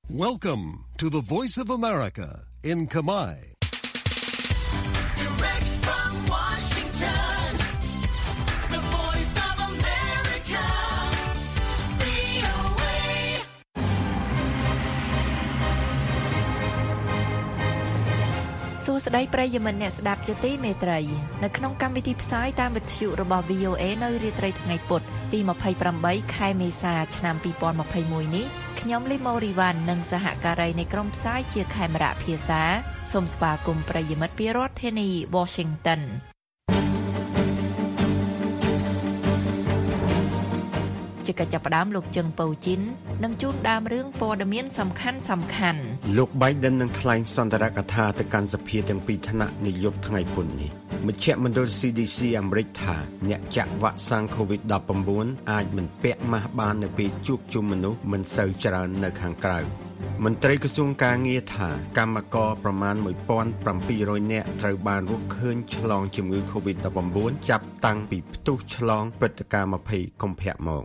Welcome to the Voice of America in Kamai. Direct from Washington, the Voice of America, VOA. សួស្តីប្រិយមិត្តអ្នកស្ដាប់ជាទីមេត្រីនៅក្នុងកម្មវិធីផ្សាយតាមវិទ្យុរបស់ VOA នៅរាត្រីថ្ងៃពុធទី28ខែមេសាឆ្នាំ2021នេះខ្ញុំលីម៉ូរីវ៉ាន់និងសហការីនៃក្រុមផ្សាយជាខេមរៈភាសាសូមស្វាគមន៍ប្រិយមិត្តពីរដ្ឋធានី Washington ជាកិច្ចចាប់ផ្ដើមលោកជឹងប៉ូជីននឹងជូនដើមរឿងព័ត៌មានសំខាន់លោក Biden នឹងថ្លែងសន្ទរកថាទៅកាន់សភាទាំងពីរថ្នាក់នាយប់ថ្ងៃពុធនេះមជ្ឈមណ្ឌល CDC អាមេរិកថាអ្នកចាក់វ៉ាក់សាំង COVID-19 អាចមិនពាក់ម៉ាស់បាននៅពេលជួបជុំមនុស្សមិនសូវច្រើននៅខាងក្រៅមន្ត្រីក្រសួងការងារថាកម្មករប្រមាណ 1,700 នាក់ត្រូវបានរកឃើញឆ្លងជំងឺ COVID-19 ចាប់តាំងពីផ្ទុះឆ្លងព្រឹត្តិការណ៍20កុម្ភៈមក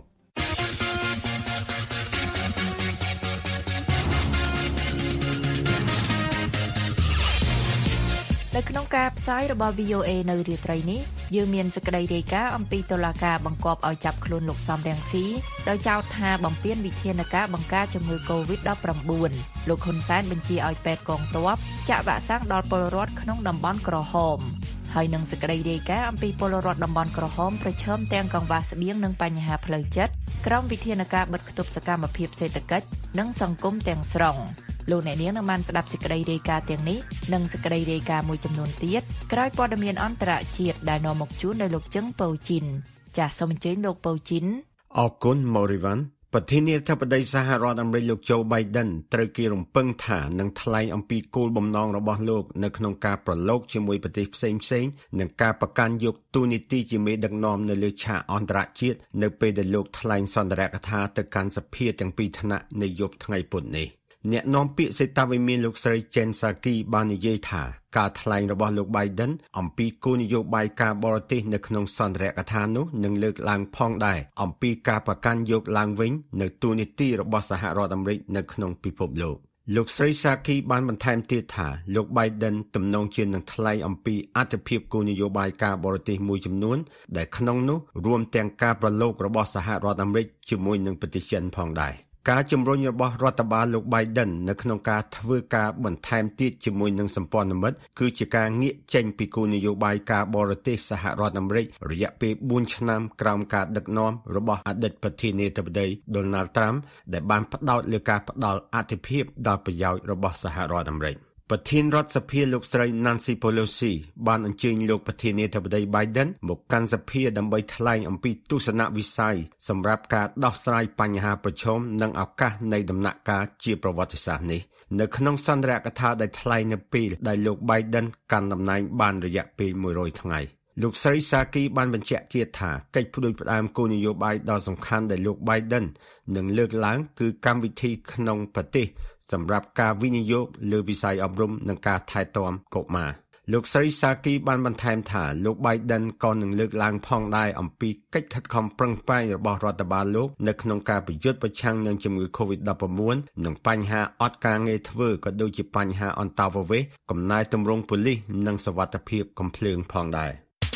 នៅក្នុងការផ្សាយរបស់ VOA នៅរាត្រីនេះយើងមានសេចក្តីរាយការណ៍អំពីតុលាការបង្គាប់ឲ្យចាប់ខ្លួនលោកសំរងស៊ីដោយចោទថាបំពានវិធានការបង្ការជំងឺ COVID-19 លោកហ៊ុនសែនបញ្ជាឲ្យពេទ្យកងទ័ពចាក់វ៉ាក់សាំងដល់ពលរដ្ឋក្នុងតំបន់ក្រហមហើយនឹងសេចក្តីរាយការណ៍អំពីពលរដ្ឋតំបន់ក្រហមប្រឈមទាំងកង្វះស្បៀងនិងបញ្ហាផ្លូវចិត្តក្រោមវិធានការបិទគប់សកម្មភាពសេដ្ឋកិច្ចនិងសង្គមទាំងស្រុងលោកអ្នកនាងនឹងបានស្ដាប់សេចក្តីរាយការណ៍ទាំងនេះនិងសេចក្តីរាយការណ៍មួយចំនួនទៀតក្រោយព័ត៌មានអន្តរជាតិដែលនាំមកជូនដោយលោកជឹងប៉ូជីនចាសសូមអញ្ជើញលោកប៉ូជីនអរគុណម៉ូរីវ៉ាន់ប្រធានាធិបតីសហរដ្ឋអាមេរិកលោកโจ Biden ត្រូវគេរំពឹងថានឹងថ្លែងអំពីគោលបំណងរបស់លោកនៅក្នុងការប្រឡូកជាមួយប្រទេសផ្សេងៗនិងការប្រកាន់យកតួនាទីជាមេដឹកនាំនៅលើឆាកអន្តរជាតិនៅពេលដែលលោកថ្លែងសន្ទរកថាទៅកាន់សភាទាំងពីរថ្នាក់នៅយប់ថ្ងៃពុធនេះអ្នកនាំពាក្យសេតាវិមានលោកស្រី Jen Psaki បាននិយាយថាការថ្លែងរបស់លោក Biden អំពីគោលនយោបាយការបរទេសនៅក្នុងសន្ទរកថានោះនឹងលើកឡើងផងដែរអំពីការប្រកាន់យកឡើងវិញនៅតួនាទីរបស់សហរដ្ឋអាមេរិកនៅក្នុងពិភពលោកស្រី Psaki បានបន្ថែមទៀតថាលោក Biden ទំនងជានឹងថ្លែងអំពីអត្ថប្រយោជន៍គោលនយោបាយការបរទេសមួយចំនួនដែលក្នុងនោះរួមទាំងការប្រឡូករបស់សហរដ្ឋអាមេរិកជាមួយនឹងប្រទេសចិនផងដែរការជំរុញរបស់រដ្ឋបាលលោក Biden នៅក្នុងការធ្វើការបន្ថែមទៀតជាមួយនឹងសម្ព័ន្ធមិត្តគឺជាការងាកចេញពីគោលនយោបាយការបរទេសសហរដ្ឋអាមេរិករយៈពេល4ឆ្នាំក្រោមការដឹកនាំរបស់អតីតប្រធានាធិបតី Donald Trump ដែលបានផ្ដោតលើការផ្ដល់អាទិភាពដល់ប្រយោជន៍របស់សហរដ្ឋអាមេរិកប្រធានរដ្ឋសភាលោកស្រី Nancy Pelosi បានអញ្ជើញលោកប្រធានាធិបតី Biden មកកាន់សភាដើម្បីថ្លែងអំពីទស្សនវិស័យសម្រាប់ការដោះស្រាយបញ្ហាប្រឈមនិងឱកាសនៃដំណាក់កាលជាប្រវត្តិសាស្ត្រនេះនៅក្នុងសន្ទរកថាដែលថ្លែងនៅពេលដែលលោក Biden កាន់តំណែងបានរយៈពេល100ថ្ងៃលោកស្រី Psaki បានបញ្ជាក់ទៀតថាកិច្ចផ្ដួចផ្ដើមគោលនយោបាយដ៏សំខាន់ដែលលោក Biden នឹងលើកឡើងគឺកម្មវិធីក្នុងប្រទេសសម្រាប់ការវិនិយោគលើវិស័យអប់រំនិងការថែទាំកុមារលោកស្រី Psaki បានបន្ថែមថាលោក Biden ក៏នឹងលើកឡើងផងដែរអំពីកិច្ចខិតខំប្រឹងប្រែងរបស់រដ្ឋបាលលោកនៅក្នុងការប្រយុទ្ធប្រឆាំងនឹងជំងឺ COVID-19 និងបញ្ហាអត់ការងារធ្វើក៏ដូចជាបញ្ហាអន្តោប្រវេសន៍កំណែទម្រង់ប៉ូលីសនិងសុវត្ថិភាពកំភ្លើងផងដែរ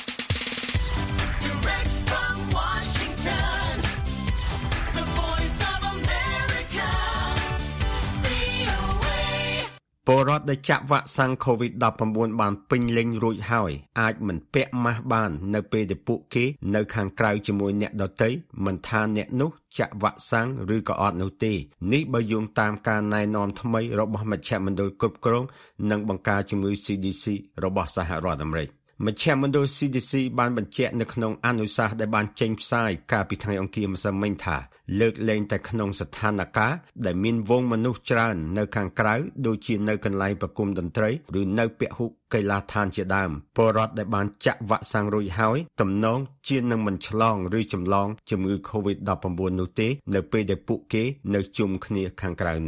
ពលរដ្ឋដែលចាក់វ៉ាក់សាំង COVID-19 បានពេញលេញរួចហើយអាចមិនពាក់ម៉ាស់បាននៅពេលដែលពួកគេនៅខាងក្រៅជាមួយអ្នកដទៃមិនថាអ្នកនោះចាក់វ៉ាក់សាំងឬក៏អត់នោះទេនេះបើយោងតាមការណែនាំថ្មីរបស់មជ្ឈមណ្ឌលគ្រប់គ្រងនិងបង្ការជំងឺ CDC របស់សហរដ្ឋអាមេរិកមជ្ឈមណ្ឌល CDC បានបញ្ជាក់នៅក្នុងអនុសាសន៍ដែលបានចេញផ្សាយកាលពីថ្ងៃអង្គារម្សិលមិញថាលើកលែងតែក្នុងស្ថានភាពដែលមានវងមនុស្សច្រើននៅខាងក្រៅដូចជានៅកន្លែងប្រគំតន្ត្រីឬនៅពហុកីឡាដ្ឋានជាដើមពលរដ្ឋដែលបានចាក់វ៉ាក់សាំងរួចហើយទំនងជានឹងមិនឆ្លងឬចម្លងជំងឺ COVID-19 នោះទេនៅពេលដែលពួកគេនៅជុំគ្នាខាងក្រៅនោះ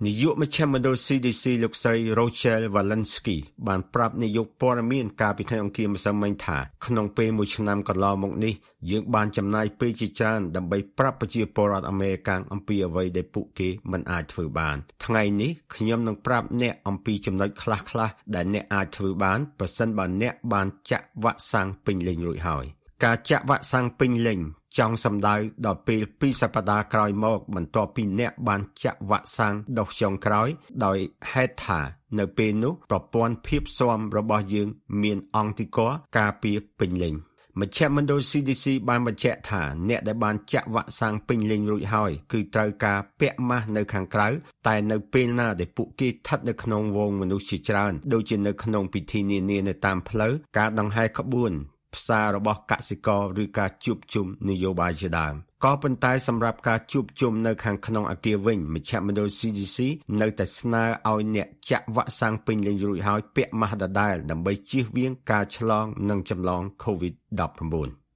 នាយកមជ្ឈមណ្ឌល CDC លោកស្រី Rochelle Walensky បានប្រាប់នាយកព័ត៌មានកាលពីថ្ងៃអង្គារម្សិលមិញថាក្នុងពេលមួយឆ្នាំកន្លងមកនេះយើងបានចំណាយពេលជាច្រើនដើម្បីប្រាប់ប្រជាពលរដ្ឋអាមេរិកាំងអំពីអ្វីដែលពួកគេមិនអាចធ្វើបានថ្ងៃនេះខ្ញុំនឹងប្រាប់អ្នកអំពីចំណុចខ្លះៗដែលអ្នកអាចធ្វើបានប្រសិនបើអ្នកបានចាក់វ៉ាក់សាំងពេញលេញរួចហើយការចាក់វ៉ាក់សាំងពេញលេញចង់សម្ដៅដល់ពេល2សប្តាហ៍ក្រោយមកបន្ទាប់ពីអ្នកបានចាក់វ៉ាក់សាំងដុសចុងក្រោយដោយហេតុថានៅពេលនោះប្រព័ន្ធភាពស៊ាំរបស់យើងមានអង្គតិកការពារពេញលេញមជ្ឈមណ្ឌល CDC បានបញ្ជាក់ថាអ្នកដែលបានចាក់វ៉ាក់សាំងពេញលេញរួចហើយគឺត្រូវការពាក់ម៉ាស់នៅខាងក្រៅតែនៅពេលណាដែលពួកគេស្ថិតនៅក្នុងវងមនុស្សជាច្រើនដូចជានៅក្នុងពិធីនានានៅតាមផ្លូវការដង្ហែក្បួនផ្សាររបស់កសិករឬការជួបជុំនយោបាយជាដើមក៏ប៉ុន្តែសម្រាប់ការជួបជុំនៅខាងក្នុងអគារវិញមជ្ឈមណ្ឌល CDC នៅតែស្នើឲ្យអ្នកចាក់វ៉ាក់សាំងពេញលេញរួចហើយពាក់ម៉ាស់ដដែលដើម្បីជៀសវាងការឆ្លងនិងចម្លង COVID-19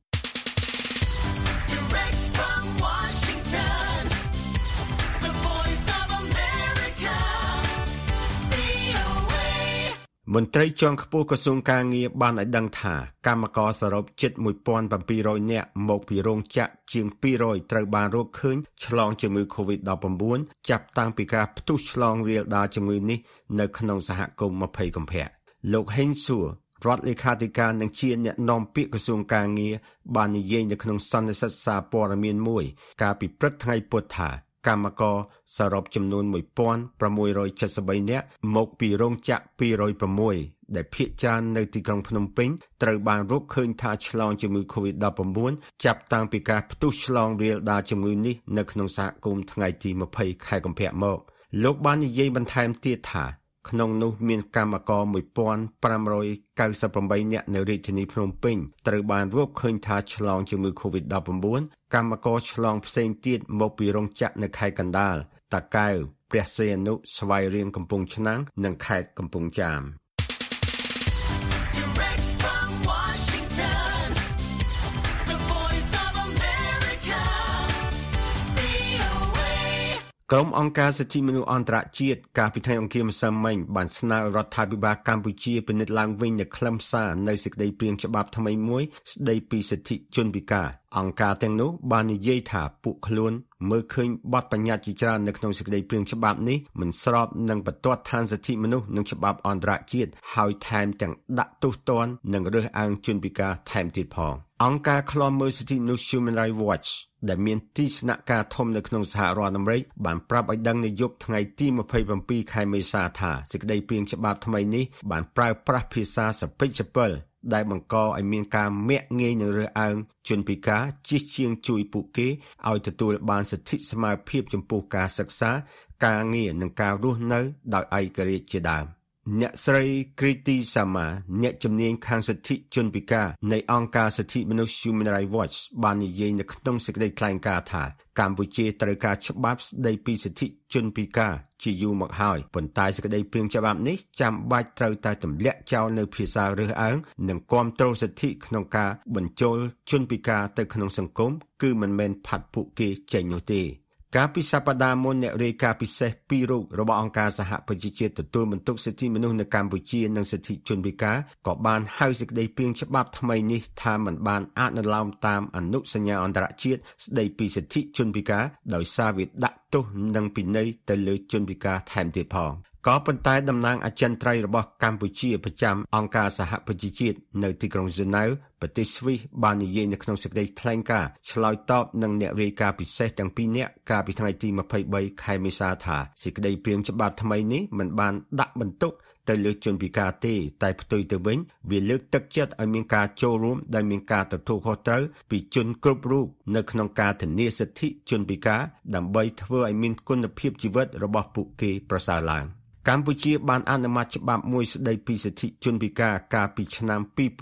មន្ត្រីជាន់ខ្ពស់ក្រសួងការងារបានឲ្យដឹងថាកម្មករសរុបជិត 1,700 នាក់មកពីរោងចក្រជាង200ត្រូវបានរកឃើញឆ្លងជំងឺ COVID-19 ចាប់តាំងពីការផ្ទុះឆ្លងរាលដាលជំងឺនេះនៅក្នុងសហគមន៍20កុម្ភៈលោកហេងសួររដ្ឋលេខាធិការនិងជាអ្នកនាំពាក្យក្រសួងការងារបាននិយាយនៅក្នុងសន្និសីទសារព័ត៌មានមួយកាលពីព្រឹកថ្ងៃពុធថាកម្មករសរុបចំនួន 1,673 នាក់មកពីរោងចក្រ206ដែលភាគច្រើននៅទីក្រុងភ្នំពេញត្រូវបានរកឃើញថាឆ្លងជំងឺ COVID-19 ចាប់តាំងពីការផ្ទុះឆ្លងរាលដាលជំងឺនេះនៅក្នុងសហគមន៍ថ្ងៃទី20ខែកុម្ភៈមកលោកបាននិយាយបន្ថែមទៀតថាក្នុងនោះមានកម្មករ 1,598 នាក់នៅរាជធានីភ្នំពេញត្រូវបានរកឃើញថាឆ្លងជំងឺ COVID-19 កម្មករឆ្លងផ្សេងទៀតមកពីរោងចក្រនៅខេត្តកណ្ដាលតាកែវព្រះសីហនុស្វាយរៀងកំពង់ឆ្នាំងនិងខេត្តកំពង់ចាមក្រុមអង្គការសិទ្ធិមនុស្សអន្តរជាតិកាលពីថ្ងៃអង្គារម្សិលមិញបានស្នើរដ្ឋាភិបាលកម្ពុជាពិនិត្យឡើងវិញនូវខ្លឹមសារនៃសេចក្តីព្រាងច្បាប់ថ្មីមួយស្តីពីសិទ្ធិជនពិការអង្គការទាំងនោះបាននិយាយថាពួកខ្លួនមើលឃើញបទបញ្ញត្តិជាច្រើននៅក្នុងសេចក្តីព្រាងច្បាប់នេះមិនស្របនឹងបន្ទាត់ឋានសិទ្ធិមនុស្សនិងច្បាប់អន្តរជាតិហើយថែមទាំងដាក់ទោសទណ្ឌនិងរើសអើងជនពិការថែមទៀតផងអង្គការឃ្លាំមើលសិទ្ធិមនុស្ស Human Rights Watch ដែលមានទីស្នាក់ការធំនៅក្នុងសហរដ្ឋអាមេរិកបានប្រាប់ឲ្យដឹងនៅយប់ថ្ងៃទី27ខែមេសាថាសេចក្តីព្រាងច្បាប់ថ្មីនេះបានប្រើប្រាស់ភាសាសពិចសពិលដែលបង្កឲ្យមានការមាក់ងាយនឹងរើសអើងជនពិការជិះជាងជួយពួកគេឲ្យទទួលបានសិទ្ធិស្មើភាពចំពោះការសិក្សាការងារនិងការរស់នៅដោយឯករាជ្យជាដើមអ្នកស្រី Kriti Sama អ្នកជំនាញខាងសិទ្ធិជនពិការនៃអង្គការសិទ្ធិមនុស្ស Human Rights Watch បាននិយាយនៅក្នុងសេចក្តីថ្លែងការណ៍ថាកម្ពុជាត្រូវការច្បាប់ស្តីពីសិទ្ធិជនពិការជាយូរមកហើយប៉ុន្តែសេចក្តីព្រាងច្បាប់នេះចាំបាច់ត្រូវតែទម្លាក់ចោលនៅភាសារើសអើងនិងគាំទ្រសិទ្ធិក្នុងការបញ្ចូលជនពិការទៅក្នុងសង្គមគឺមិនមែនផាត់ពួកគេចេញនោះទេកាលពីសប្តាហ៍មុនអ្នករាយការណ៍ពិសេស2រូបរបស់អង្គការសហប្រជាជាតិទទួលបន្ទុកសិទ្ធិមនុស្សនៅកម្ពុជានិងសិទ្ធិជនពិការក៏បានហៅសេចក្តីព្រាងច្បាប់ថ្មីនេះថាមិនបានអនុលោមតាមអនុសញ្ញាអន្តរជាតិស្តីពីសិទ្ធិជនពិការដោយសារវាដាក់ទោសនិងពិន័យទៅលើជនពិការថែមទៀតផងក៏ប៉ុន្តែតំណាងអចិន្ត្រៃយ៍របស់កម្ពុជាប្រចាំអង្គការសហប្រជាជាតិនៅទីក្រុងហ្សឺណែវប្រទេសស្វីសបាននិយាយនៅក្នុងសេចក្តីថ្លែងការណ៍ឆ្លើយតបនឹងអ្នករាយការណ៍ពិសេសទាំងពីរនាក់កាលពីថ្ងៃទី23ខែមេសាថាសេចក្តីព្រាងច្បាប់ថ្មីនេះមិនបានដាក់បន្ទុកទៅលើជនពិការទេតែផ្ទុយទៅវិញវាលើកទឹកចិត្តឲ្យមានការចូលរួមដែលមានការទទួលខុសត្រូវពីជនគ្រប់រូបនៅក្នុងការធានាសិទ្ធិជនពិការដើម្បីធ្វើឲ្យមានគុណភាពជីវិតរបស់ពួកគេប្រសើរឡើងកម្ពុជាបានអនុម័តច្បាប់មួយស្តីពីសិទ្ធិជនពិការកាលពីឆ្នាំ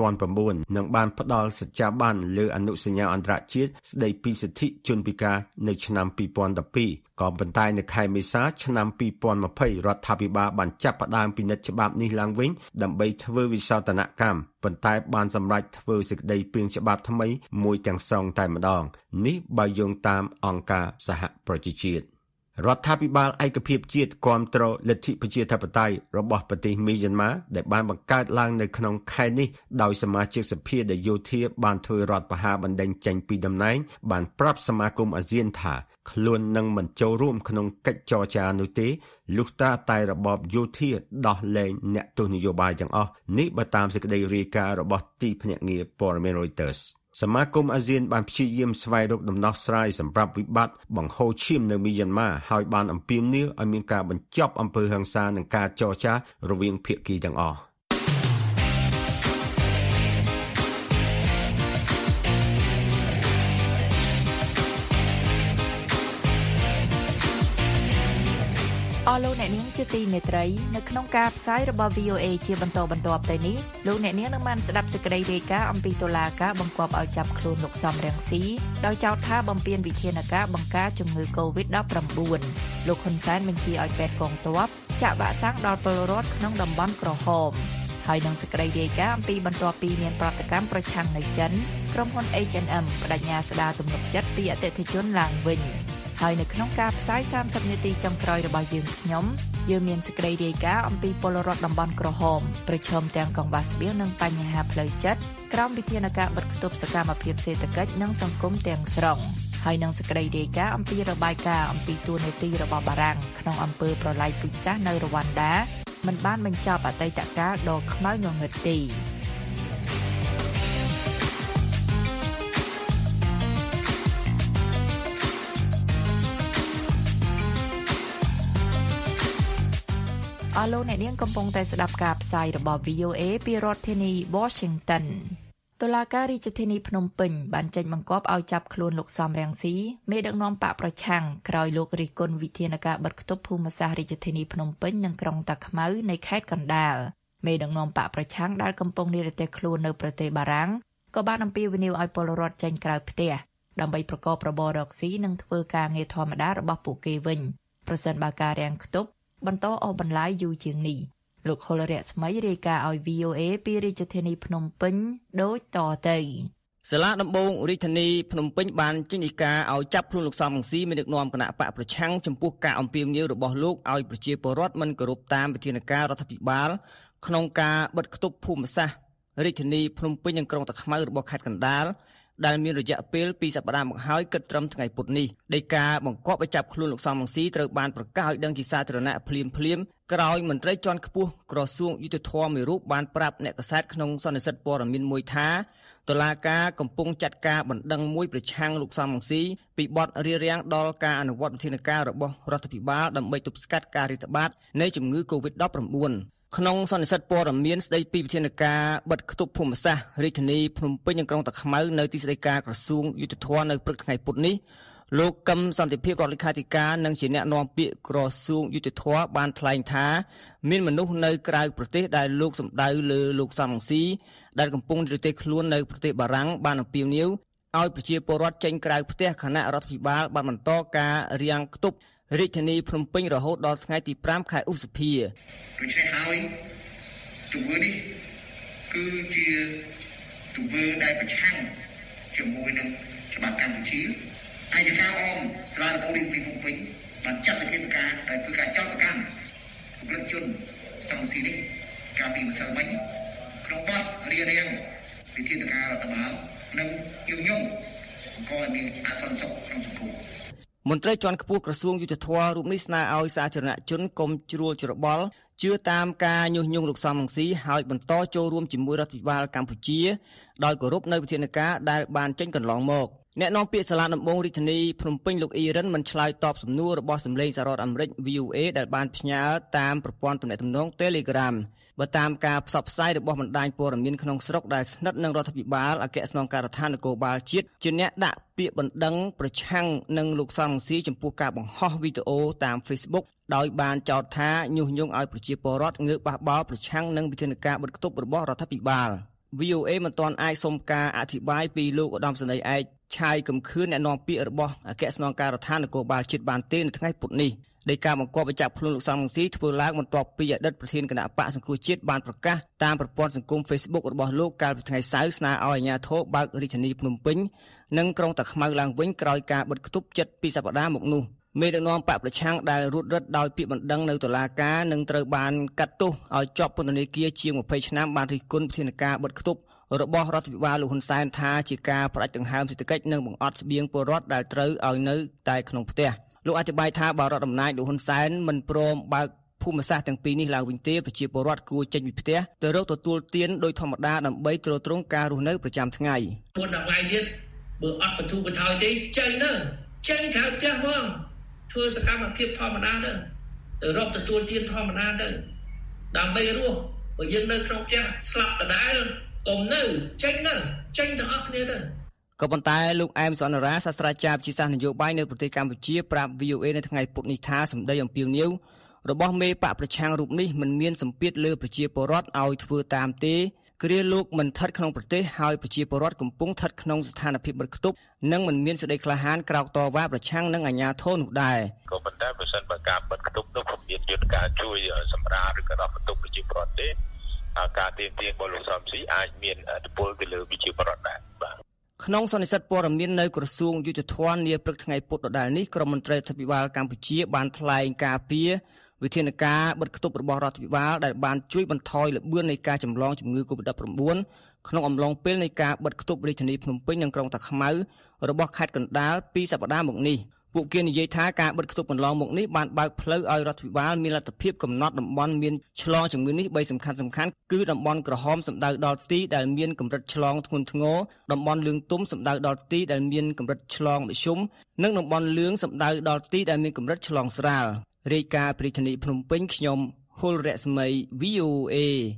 2009និងបានផ្ដល់សច្ចាប័នលើអនុសញ្ញាអន្តរជាតិស្តីពីសិទ្ធិជនពិការនៅឆ្នាំ2012ក៏ប៉ុន្តែនៅខែមេសាឆ្នាំ2020រដ្ឋាភិបាលបានចាប់ផ្ដើមពិនិត្យច្បាប់នេះឡើងវិញដើម្បីធ្វើវិសោធនកម្មប៉ុន្តែបានសម្រេចធ្វើសេចក្តីព្រាងច្បាប់ថ្មីមួយទាំងស្រុងតែម្ដងនេះបើយោងតាមអង្គការសហប្រជាជាតិរដ្ឋាភិបាលឯកភាពជាតិគាំទ្រលទ្ធិប្រជាធិបតេយ្យរបស់ប្រទេសមីយ៉ាន់ម៉ាដែលបានបង្កើតឡើងនៅក្នុងខែនេះដោយសមាជិកសភាដែលយោធាបានធ្វើរដ្ឋប្រហារបណ្តេញចេញពីតំណែងបានប្រាប់សមាគមអាស៊ានថាខ្លួននឹងមិនចូលរួមក្នុងកិច្ចចរចានោះទេលុះត្រាតែរបបយោធាដោះលែងអ្នកទស្សនយោបាយទាំងអស់នេះបើតាមសេចក្តីរាយការណ៍របស់ទីភ្នាក់ងារព័ត៌មាន Reuters សមាគមអាស៊ានបានព្យាយាមស្វែងរកដំណោះស្រាយសម្រាប់វិបត្តិបង្ហូរឈាមនៅមីយ៉ាន់ម៉ាហើយបានអំពាវនាវឲ្យមានការបញ្ចប់អំពើហិង្សានិងការចរចារវាងភាគីទាំងអស់អស់លោកអ្នកនាងជាទីមេត្រីនៅក្នុងការផ្សាយរបស់ VOA ជាបន្តបន្ទាប់ទៅនេះលោកអ្នកនាងនឹងបានស្ដាប់សេចក្តីរាយការណ៍អំពីតុលាការបង្គាប់ឲ្យចាប់ខ្លួនលោកសំរងស៊ីដោយចោទថាបំពានវិធានការបង្ការជំងឺ COVID-19 លោកហ៊ុនសែនបញ្ជាឲ្យពេទ្យកងទ័ពចាក់វ៉ាក់សាំងដល់ពលរដ្ឋក្នុងតំបន់ក្រហមហើយនឹងសេចក្តីរាយការណ៍អំពីបន្ទាប់ពីមានប្រតិកម្មប្រឆាំងនៅចិនក្រុមហ៊ុន H&M បដិញ្ញាស្ដារទំនុកចិត្តពីអតិថិជនឡើងវិញហើយនៅក្នុងការផ្សាយ30នាទីចុងក្រោយរបស់យើងមានសេចក្តីរាយការណ៍អំពីពលរដ្ឋតំបន់ក្រហមប្រឈមទាំងកង្វះស្បៀងនិងបញ្ហាផ្លូវចិត្តក្រោមវិធានការបិទគប់សកម្មភាពសេដ្ឋកិច្ចនិងសង្គមទាំងស្រុងហើយនឹងសេចក្តីរាយការណ៍អំពីរបាយការណ៍អំពីទួលនីតិរបស់បារាំងក្នុងអំពើប្រល័យពូជសាសន៍នៅរវ៉ាន់ដាមិនបានបញ្ចប់អតីតកាលដ៏ខ្មៅងងឹតទេអស់លោកអ្នកនាងកំពុងតែស្ដាប់ការផ្សាយរបស់ VOA ពីរដ្ឋធានី Washington តុលាការរាជធានីភ្នំពេញបានចេញបង្គាប់ឲ្យចាប់ខ្លួនលោកសំរងស៊ីមេដឹកនាំបកប្រឆាំងក្រោយលោករិះគន់វិធានការបិទគប់ភូមិសាស្ត្ររាជធានីភ្នំពេញនិងក្រុងតាខ្មៅនៃខេត្តកណ្ដាលមេដឹកនាំបកប្រឆាំងដែលកំពុងនិរទេសខ្លួននៅប្រទេសបារាំងក៏បានអំពាវនាវឲ្យពលរដ្ឋចេញក្រៅផ្ទះដើម្បីប្រកបរបររកស៊ីនិងធ្វើការងារធម្មតារបស់ពួកគេវិញប្រសិនបើការរាំងខ្ទប់បន្តអស់បន្លាយយូរជាងនេះលោកហុលរស្មីរាយការណ៍ឲ្យ VOA ពីរាជធានីភ្នំពេញដូចតទៅសាលាដំបងរាជធានីភ្នំពេញបានចេញដីកាឲ្យចាប់ខ្លួនលោកសំរងស៊ីមេដឹកនាំគណៈបកប្រឆាំងចំពោះការអំពាវនាវរបស់លោកឲ្យប្រជាពលរដ្ឋមិនគោរពតាមវិធានការរដ្ឋាភិបាលក្នុងការបិទគប់ភូមិសាស្ត្ររាជធានីភ្នំពេញនិងក្រុងតាខ្មៅរបស់ខេត្តកណ្ដាលដែលមានរយៈពេល2សប្តាហ៍មកហើយគិតត្រឹមថ្ងៃពុធនេះដីកាបង្គាប់ឲ្យចាប់ខ្លួនលោកសំរងស៊ីត្រូវបានប្រកាសឲ្យដឹងជាសាធារណៈភ្លាមក្រោយមន្ត្រីជាន់ខ្ពស់ក្រសួងយុទ្ធភ័ពមួយរូបបានប្រាប់អ្នកកាសែតក្នុងសន្និសីទព័ត៌មានមួយថាតុលាការកំពុងចាត់ការបណ្ដឹងមួយប្រឆាំងលោកសំរងស៊ីពីបទរារាំងដល់ការអនុវត្តវិធានការរបស់រដ្ឋាភិបាលដើម្បីទប់ស្កាត់ការរាតត្បាតនៃជំងឺ COVID-19 ក្នុងសន្និសីទព័ត៌មានស្ដីពីវិធានការបិទគប់ភូមិសាស្ត្ររាជធានីភ្នំពេញនិងក្រុងតាខ្មៅនៅទីស្តីការក្រសួងយុទ្ធភ័ពនៅព្រឹកថ្ងៃពុធនេះលោកកឹមសន្តិភាពរដ្ឋលេខាធិការនិងជាអ្នកនាំពាក្យក្រសួងយុទ្ធភ័ពបានថ្លែងថាមានមនុស្សនៅក្រៅប្រទេសដែលលោកសម្ដៅលើលោកសំរងស៊ីដែលកំពុងនិរទេសខ្លួននៅប្រទេសបារាំងបានអំពាវនាវឲ្យប្រជាពលរដ្ឋចេញក្រៅផ្ទះគណៈរដ្ឋាភិបាលបានបន្តការរាំងខ្ទប់រាជធានីភ្នំពេញរហូតដល់ថ្ងៃទី5ខែឧសភាដូច្នេះហើយទង្វើនេះគឺជាទង្វើដែលប្រឆាំងជាមួយនឹងច្បាប់កម្ពុជាអាយកាអមសាលាដំបងរាជធានីភ្នំពេញបានចាត់វិធានការដែលធ្វើការចោទប្រកាន់ពលរដ្ឋជនសំស៊ីនេះកាលពីម្សិលមិញក្នុងបទរារាំងវិធានការរដ្ឋបាលនិងយុយងបង្កឲ្យមានអសន្តិសុខក្នុងសង្គមមន្ត្រីជាន់ខ្ពស់ក្រសួងយុទ្ធភ័ពរូបនេះស្នើឲ្យសាធារណជនកុំជ្រួលច្របល់ជឿតាមការញុះញង់លោកសំរងស៊ីហើយបន្តចូលរួមជាមួយរដ្ឋាភិបាលកម្ពុជាដោយគោរពនៅវិធានការដែលបានចេញកន្លងមកអ្នកនាំពាក្យសាលាដំបងរាជធានីភ្នំពេញលោកអ៊ីរ៉ានមិនឆ្លើយតបសំណួររបស់សម្លេងសាររដ្ឋអាមេរិក VOA ដែលបានផ្ញើតាមប្រព័ន្ធទំនាក់ទំនង Telegram បើតាមការផ្សព្វផ្សាយរបស់បណ្ដាញព័ត៌មានក្នុងស្រុកដែលស្និទ្ធនឹងរដ្ឋាភិបាលអគ្គស្នងការដ្ឋាននគរបាលជាតិជាអ្នកដាក់ពាក្យបណ្ដឹងប្រឆាំងនឹងលោកសំរងស៊ីចំពោះការបង្ហោះវីដេអូតាម Facebook ដោយបានចោទថាញុះញង់ឲ្យប្រជាពលរដ្ឋងើបបះបោរប្រឆាំងនឹងវិធានការបិទគប់របស់រដ្ឋាភិបាល VOA មិនទាន់អាចសុំការអធិប្បាយពីលោកឧត្តមសេនីយ៍ឯកឆាយកំខឿនអ្នកនាំពាក្យរបស់អគ្គស្នងការដ្ឋាននគរបាលជាតិបានទេនៅថ្ងៃពុធនេះដោយការបង្គាប់បញ្ចាប់ខ្លួនលោកសំរងស៊ីធ្វើឡើងបន្ទាប់ពីអតីតប្រធានគណៈបកសង្គ្រោះជាតិបានប្រកាសតាមប្រព័ន្ធសង្គម Facebook របស់លោកកាលពីថ្ងៃសៅរ៍ស្នើឲ្យអាជ្ញាធរបើករាជធានីភ្នំពេញនិងក្រុងតាខ្មៅឡើងវិញក្រោយការបិទគប់ជិត2សប្តាហ៍មកនោះមេដឹកនាំបកប្រឆាំងដែលរត់រឹតដោយពាក្យបណ្ដឹងនៅតុលាការនឹងត្រូវបានកាត់ទោសឲ្យជាប់ពន្ធនាគារជាង20ឆ្នាំបានរិះគន់វិធានការបិទគប់របស់រដ្ឋាភិបាលលោកហ៊ុនសែនថាជាការផ្ដាច់ដង្ហើមសេដ្ឋកិច្ចនិងបង្អត់ស្បៀងពលរដ្ឋដែលត្រូវឲ្យនៅតែក្នុងផ្ទះលោកអធិប្បាយថាបើរដ្ឋអំណាចលោកហ៊ុនសែនមិនព្រមបើកភូមិសាស្ត្រទាំងពីរនេះឡើងវិញទេប្រជាពលរដ្ឋគួរចេញពីផ្ទះទៅរកទទួលទានដោយធម្មតាដើម្បីទ្រទ្រង់ការរស់នៅប្រចាំថ្ងៃមុនដល់ថ្ងៃទៀតបើអត់បទុបថយទេចេញទៅចេញក្រៅផ្ទះមកធ្វើសកម្មភាពធម្មតាទៅរកទទួលទានធម្មតាទៅដើម្បីរស់បើយើងនៅក្នុងផ្ទះស្លាប់ដដែលកុំនៅចេញទាំងអស់គ្នាទៅក៏ប៉ុន្តែលោកអែមសនរាសាស្ត្រាចារ្យវិទ្យាសាស្ត្រនយោបាយនៅប្រទេសកម្ពុជាប្រាប់ VOA នៅថ្ងៃពុធនេះថាសម្ដីអំពាវនាវរបស់មេបកប្រឆាំងរូបនេះមិនមានសម្ពាធលើប្រជាពលរដ្ឋឲ្យធ្វើតាមទេគ្រាលោកមិនស្ថិតក្នុងប្រទេសហើយប្រជាពលរដ្ឋកំពុងស្ថិតក្នុងស្ថានភាពបិទគប់និងមិនមានសេចក្តីក្លាហានក្រោកតវ៉ាប្រឆាំងនឹងអាជ្ញាធរនោះដែរក៏ប៉ុន្តែបើសិនបើការបិទគប់នោះពុំមានយន្តការជួយសម្រាលឬក៏ដល់បន្ទុកប្រជាពលរដ្ឋទេការទាមទាររបស់លោកសំស៊ីអាចមានឥទ្ធិពលទៅលើប្រជាពលរដ្ឋដែរបាទក្នុងសន្និសីទព័ត៌មាននៅក្រសួងយុតិធម៌នាព្រឹកថ្ងៃពុធដដែលនេះក្រុមមន្ត្រីរដ្ឋាភិបាលកម្ពុជាបានថ្លែងការពីវិធានការបិទគប់របស់រដ្ឋាភិបាលដែលបានជួយបន្ថយល្បឿននៃការចម្លងជំងឺ Covid-19 ក្នុងអំឡុងពេលនៃការបិទគប់រាជធានីភ្នំពេញនិងក្រុងតាខ្មៅរបស់ខេត្តកណ្ដាលពីសប្តាហ៍មកនេះពួកគេនិយាយថាការបិទគប់កន្លងមកនេះបានបើកផ្លូវឲ្យរដ្ឋាភិបាលមានលទ្ធភាពកំណត់តំបន់មានឆ្លងជំងឺនេះ3សំខាន់គឺតំបន់ក្រហមសំដៅដល់ទីដែលមានកម្រិតឆ្លងធ្ងន់ធ្ងរតំបន់លឿងទុំសំដៅដល់ទីដែលមានកម្រិតឆ្លងមធ្យមនិងតំបន់លឿងសំដៅដល់ទីដែលមានកម្រិតឆ្លងស្រាលរាយការណ៍ពីរាជធានីភ្នំពេញខ្ញុំហុលរស្មី VOA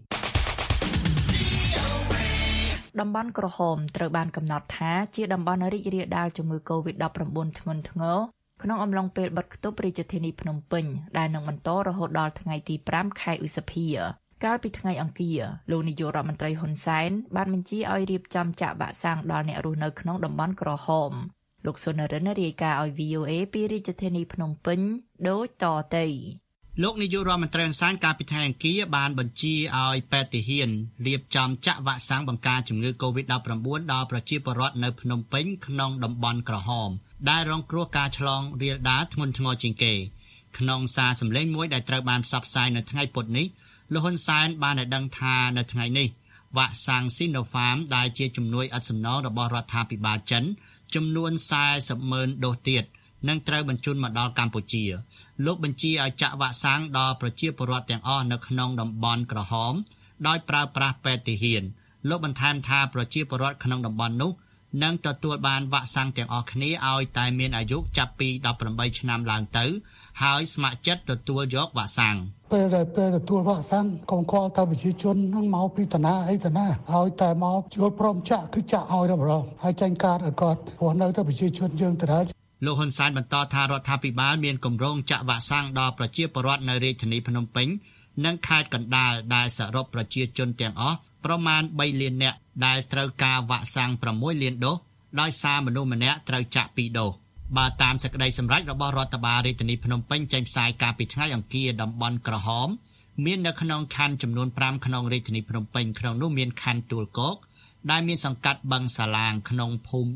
តំបន់ក្រហមត្រូវបានកំណត់ថាជាតំបន់រីករាលដាលជំងឺ Covid-19 ធ្ងន់ធ្ងរក្នុងអំឡុងពេលបិទគប់រាជធានីភ្នំពេញដែលនឹងបន្តរហូតដល់ថ្ងៃទី5ខែឧសភាកាលពីថ្ងៃអង្គារលោកនាយករដ្ឋមន្ត្រីហ៊ុនសែនបានបញ្ជាឲ្យរៀបចំចាក់វ៉ាក់សាំងដល់អ្នករស់នៅក្នុងតំបន់ក្រហមលោកសុនរិនរាយការណ៍ឲ្យ VOA ពីរាជធានីភ្នំពេញដូចតទៅលោកនាយករដ្ឋមន្ត្រីហ៊ុនសែនកាលពីថ្ងៃអង្គារបានបញ្ជាឲ្យបេតិហ៊ានរៀបចំចាក់វ៉ាក់សាំងបង្ការជំងឺ Covid-19 ដល់ប្រជាពលរដ្ឋនៅភ្នំពេញក្នុងតំបន់ក្រហមដែលរងគ្រោះការឆ្លងរាលដាលធ្ងន់ធ្ងរជាងគេក្នុងសារសម្លេងមួយដែលត្រូវបានផ្សព្វផ្សាយនៅថ្ងៃពុធនេះលោកហ៊ុនសែនបានឲ្យដឹងថានៅថ្ងៃនេះវ៉ាក់សាំង Sinopharm ដែលជាជំនួយឥតសំណងរបស់រដ្ឋាភិបាលចិនចំនួន 40,000 ដូសទៀតនឹងត្រូវបញ្ជូនមកដល់កម្ពុជាលោកបញ្ជាឲ្យចាក់វ៉ាក់សាំងដល់ប្រជាពលរដ្ឋទាំងអស់នៅក្នុងតំបន់ក្រហមដោយប្រើប្រាស់បេតិហ៊ានលោកបន្ថែមថាប្រជាពលរដ្ឋក្នុងតំបន់នោះនឹងទទួលបានវ៉ាក់សាំងទាំងអស់គ្នាឲ្យតែមានអាយុចាប់ពី18ឆ្នាំឡើងទៅហើយស្ម័គ្រចិត្តទទួលយកវ៉ាក់សាំងពេលទទួលវ៉ាក់សាំងកុំខ្វល់ថាប្រជាជននឹងមកពីតាណាអីតាណាហើយតែមកជួលព្រមចាក់គឺចាក់ឲ្យដល់ម្ដងហើយចាញ់កាតឲ្យគាត់ព្រោះនៅតែប្រជាជនយើងទៅដែរលោកហ៊ុនសែនបន្តថារដ្ឋាភិបាលមានគម្រោងចាក់វ៉ាក់សាំងដល់ប្រជាពលរដ្ឋនៅរាជធានីភ្នំពេញនិងខេត្តកណ្ដាលដែលសរុបប្រជាជនទាំងអស់ប្រមាណ3លាននាក់ដែលត្រូវការវ៉ាក់សាំង6លានដូសដោយសារមនុស្សម្នាក់ត្រូវចាក់2ដូសបើតាមសេចក្តីសម្រេចរបស់រដ្ឋបាលរាជធានីភ្នំពេញចេញផ្សាយកាលពីថ្ងៃអង្គារតំបន់ក្រហមមាននៅក្នុងខណ្ឌចំនួន5ក្នុងរាជធានីភ្នំពេញក្នុងនោះមានខណ្ឌទួលគោកដែលមានសង្កាត់បឹងសាឡាងក្នុងភូមិ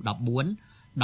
14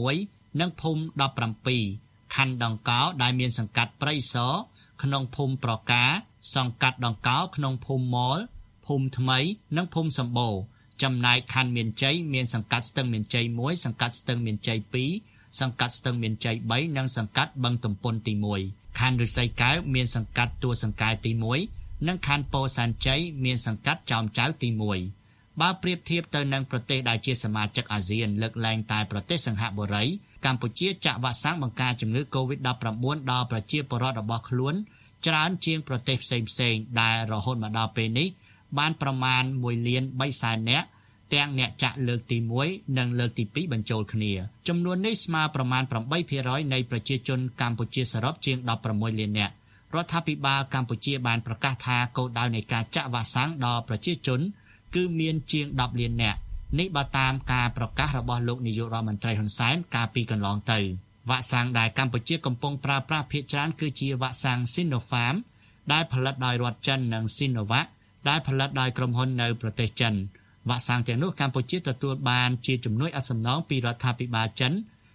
16និងភូមិ17ខណ្ឌដង្កោដែលមានសង្កាត់ព្រៃសរក្នុងភូមិប្រកាសង្កាត់ដង្កោក្នុងភូមិម៉លភូមិថ្មីនិងភូមិសម្បូរចំណែកខណ្ឌមានជ័យមានសង្កាត់ស្ទឹងមានជ័យ1សង្កាត់ស្ទឹងមានជ័យ2សង្កាត់ស្ទឹងមានជ័យ3និងសង្កាត់បឹងទំពុនទី1ខណ្ឌឫស្សីកែវមានសង្កាត់ទួលសង្កែទី1និងខណ្ឌពោធិ៍សែនជ័យមានសង្កាត់ចោមចៅទី1បើប្រៀបធៀបទៅនឹងប្រទេសដែលជាសមាជិកអាស៊ានលើកលែងតែប្រទេសសិង្ហបុរីកម្ពុជាចាក់វ៉ាក់សាំងបង្ការជំងឺ Covid-19 ដល់ប្រជាពលរដ្ឋរបស់ខ្លួនច្រើនជាងប្រទេសផ្សេងៗដែលរហូតមកដល់ពេលនេះបានប្រមាណ1លាន3សែននាក់ទាំងអ្នកចាក់លើកទី1និងលើកទី2បញ្ចូលគ្នាចំនួននេះស្មើប្រមាណ 8% នៃប្រជាជនកម្ពុជាសរុបជាង16លាននាក់រដ្ឋាភិបាលកម្ពុជាបានប្រកាសថាគោលដៅនៃការចាក់វ៉ាក់សាំងដល់ប្រជាជនគឺមានជាង10លាននាក់នេះបើតាមការប្រកាសរបស់លោកនាយករដ្ឋមន្ត្រីហ៊ុនសែនកាលពីកន្លងទៅវ៉ាក់សាំងដែលកម្ពុជាកំពុងប្រើប្រាស់ភាគច្រើនគឺជាវ៉ាក់សាំង Sinopharm ដែលផលិតដោយរដ្ឋចិននិង Sinovac ដែលផលិតដោយក្រុមហ៊ុននៅប្រទេសចិនវ៉ាក់សាំងទាំងនោះកម្ពុជាទទួលបានជាជំនួយឥតសំណងពីរដ្ឋាភិបាលចិន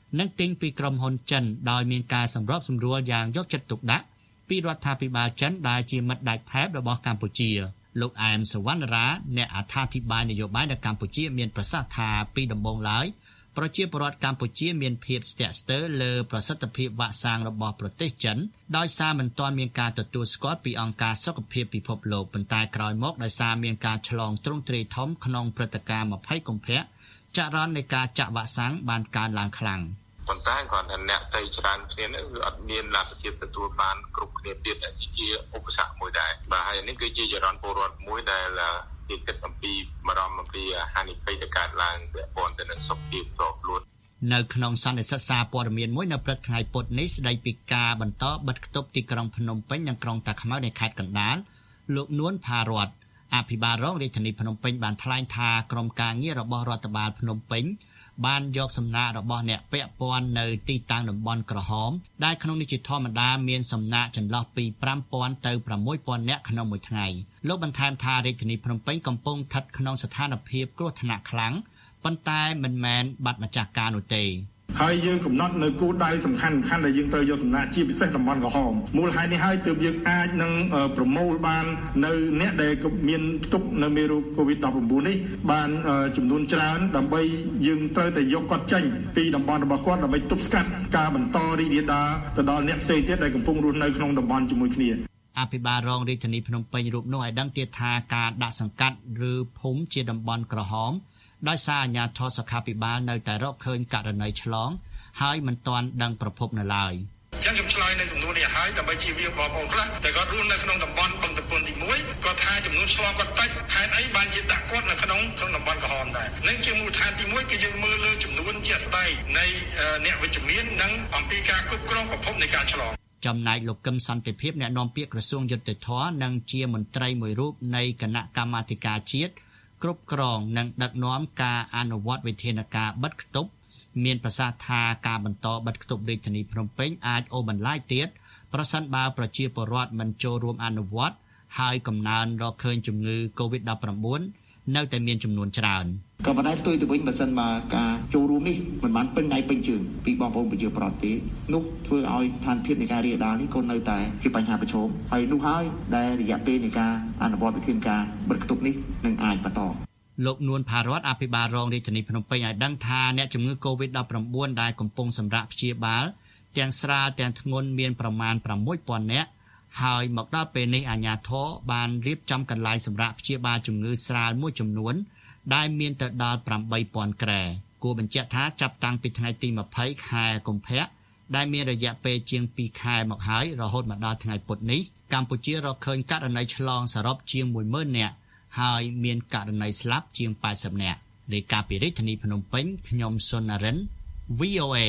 និងទិញពីក្រុមហ៊ុនចិនដោយមានការសម្របសម្រួលយ៉ាងយកចិត្តទុកដាក់ពីរដ្ឋាភិបាលចិនដែលជាមិត្តដៃថែបរបស់កម្ពុជាលោកអែមសវណ្ណរាអ្នកអត្ថាធិប្បាយនយោបាយនៅកម្ពុជាមានប្រសាសន៍ថាពីដំបូងឡើយប្រជាពលរដ្ឋកម្ពុជាមានភាពស្ទាក់ស្ទើរលើប្រសិទ្ធភាពវ៉ាក់សាំងរបស់ប្រទេសចិនដោយសារមិនទាន់មានការទទួលស្គាល់ពីអង្គការសុខភាពពិភពលោកប៉ុន្តែក្រោយមកដោយសារមានការឆ្លងទ្រង់ទ្រាយធំក្នុងព្រឹត្តិការណ៍20កុម្ភៈចរន្តនៃការចាក់វ៉ាក់សាំងបានកើនឡើងខ្លាំងប៉ុន្តែគាត់អ្នកទៅច្រើនគ្នានេះគឺអត់មានលទ្ធភាពទទួលបានគ្រប់គ្នាទៀតជាឧបសគ្គមួយដែរបាទហើយនេះគឺជាចរន្តពលរដ្ឋមួយដែលគេគិតអំពីបារម្ភអំពីហានិភ័យដែលកើតឡើងពាក់ព័ន្ធទៅនឹងសុខភាពផ្ទាល់ខ្លួននៅក្នុងសន្និសីទសារព័ត៌មានមួយនៅព្រឹកថ្ងៃពុធនេះស្ដីពីការបន្តបិទគប់ទីក្រុងភ្នំពេញនិងក្រុងតាខ្មៅនៃខេត្តកណ្ដាលលោកនួនផារតអភិបាលរងរាជធានីភ្នំពេញបានថ្លែងថាក្រុមការងាររបស់រដ្ឋបាលភ្នំពេញបានយកសំណាក់របស់អ្នកពាក់ព័ន្ធនៅទីតាំងតំបន់ក្រហមដែលក្នុងនេះជាធម្មតាមានសំណាក់ចន្លោះពី 5,000 ទៅ 6,000 នាក់ក្នុងមួយថ្ងៃលោកបន្ថែមថារាជធានីភ្នំពេញកំពុងស្ថិតក្នុងស្ថានភាពគ្រោះថ្នាក់ខ្លាំងប៉ុន្តែមិនមែនបាត់ម្ចាស់ការនោះទេហើយយើងកំណត់នៅគោលដៅសំខាន់ៗដែលយើងត្រូវយកសំណាក់ជាពិសេសតំបន់ក្រហមមូលហេតុនេះហើយទើបយើងអាចនឹងប្រមូលបាននៅអ្នកដែលមានផ្ទុកនៅមេរោគ COVID-19 នេះបានចំនួនច្រើនដើម្បីយើងត្រូវតែយកគាត់ចេញពីតំបន់របស់គាត់ដើម្បីទប់ស្កាត់ការបន្តរីករាលដាលទៅដល់អ្នកផ្សេងទៀតដែលកំពុងរស់នៅក្នុងតំបន់ជាមួយគ្នាអភិបាលរងរាជធានីភ្នំពេញរូបនោះឲ្យដឹងទៀតថាការដាក់សង្កាត់ឬភូមិជាតំបន់ក្រហមដោយសារអាជ្ញាធរសុខាភិបាលនៅតែរកឃើញករណីឆ្លងហើយមិនទាន់ដឹងប្រភពនៅឡើយចឹងខ្ញុំឆ្លើយនៅចំនួននេះហើយដើម្បីជៀសវាងបងប្អូនខ្លះតែគាត់រស់នៅក្នុងតំបន់បឹងតពុនទី1គាត់ថាចំនួនឆ្លងគាត់តិចហេតុអីបានជាដាក់គាត់នៅក្នុងតំបន់ក្រហមដែរនឹងជាមូលដ្ឋានទី1គឺយើងមើលលើចំនួនជាក់ស្ដែងនៃអ្នកវិជ្ជមាននិងអំពីការគ្រប់គ្រងប្រភពនៃការឆ្លងចំណែកលោកកឹមសន្តិភាពអ្នកនាំពាក្យក្រសួងយុទ្ធភ័ពនិងជាមន្ត្រីមួយរូបនៃគណៈកម្មាធិការជាតិគ្រប់គ្រងនិងដឹកនាំការអនុវត្តវិធានការបិទគប់មានប្រសាសន៍ថាការបន្តបិទគប់រាជធានីភ្នំពេញអាចអូសបន្លាយទៀតប្រសិនបើប្រជាពលរដ្ឋមិនចូលរួមអនុវត្តហើយកំណើនរកឃើញជំងឺ COVID-19 នៅតែមានចំនួនច្រើនក៏ប៉ុន្តែផ្ទុយទៅវិញបើសិនមកការចូលរួមនេះមិនបានពេញដៃពេញជើងពីបងប្អូនប្រជាពលរដ្ឋទេនោះធ្វើឲ្យស្ថានភាពនៃការរាលដាលនេះក៏នៅតែជាបញ្ហាប្រឈមហើយនោះហើយដែលរយៈពេលនៃការអនុវត្តវិធានការបិទគប់នេះនឹងអាចបន្តលោកនួនផារតអភិបាលរងរាជធានីភ្នំពេញឲ្យដឹងថាអ្នកជំងឺ COVID-19 ដែលកំពុងសម្រាកព្យាបាលទាំងស្រាលទាំងធ្ងន់មានប្រមាណ 6,000 នាក់ហើយមកដល់ពេលនេះអាជ្ញាធរបានរៀបចំកន្លែងសម្រាកព្យាបាលជំងឺស្រាលមួយចំនួនដែលមានទៅដល់ 8,000 គ្រែគួរបញ្ជាក់ថាចាប់តាំងពីថ្ងៃទី20ខែកុម្ភៈដែលមានរយៈពេលជាង2ខែមកហើយរហូតមកដល់ថ្ងៃពុធនេះកម្ពុជារកឃើញករណីឆ្លងសរុបជាង 10,000 នាក់ហើយមានករណីស្លាប់ជាង 80 នាក់រាយការណ៍ពីរាជធានីភ្នំពេញខ្ញុំសុននរិន VOA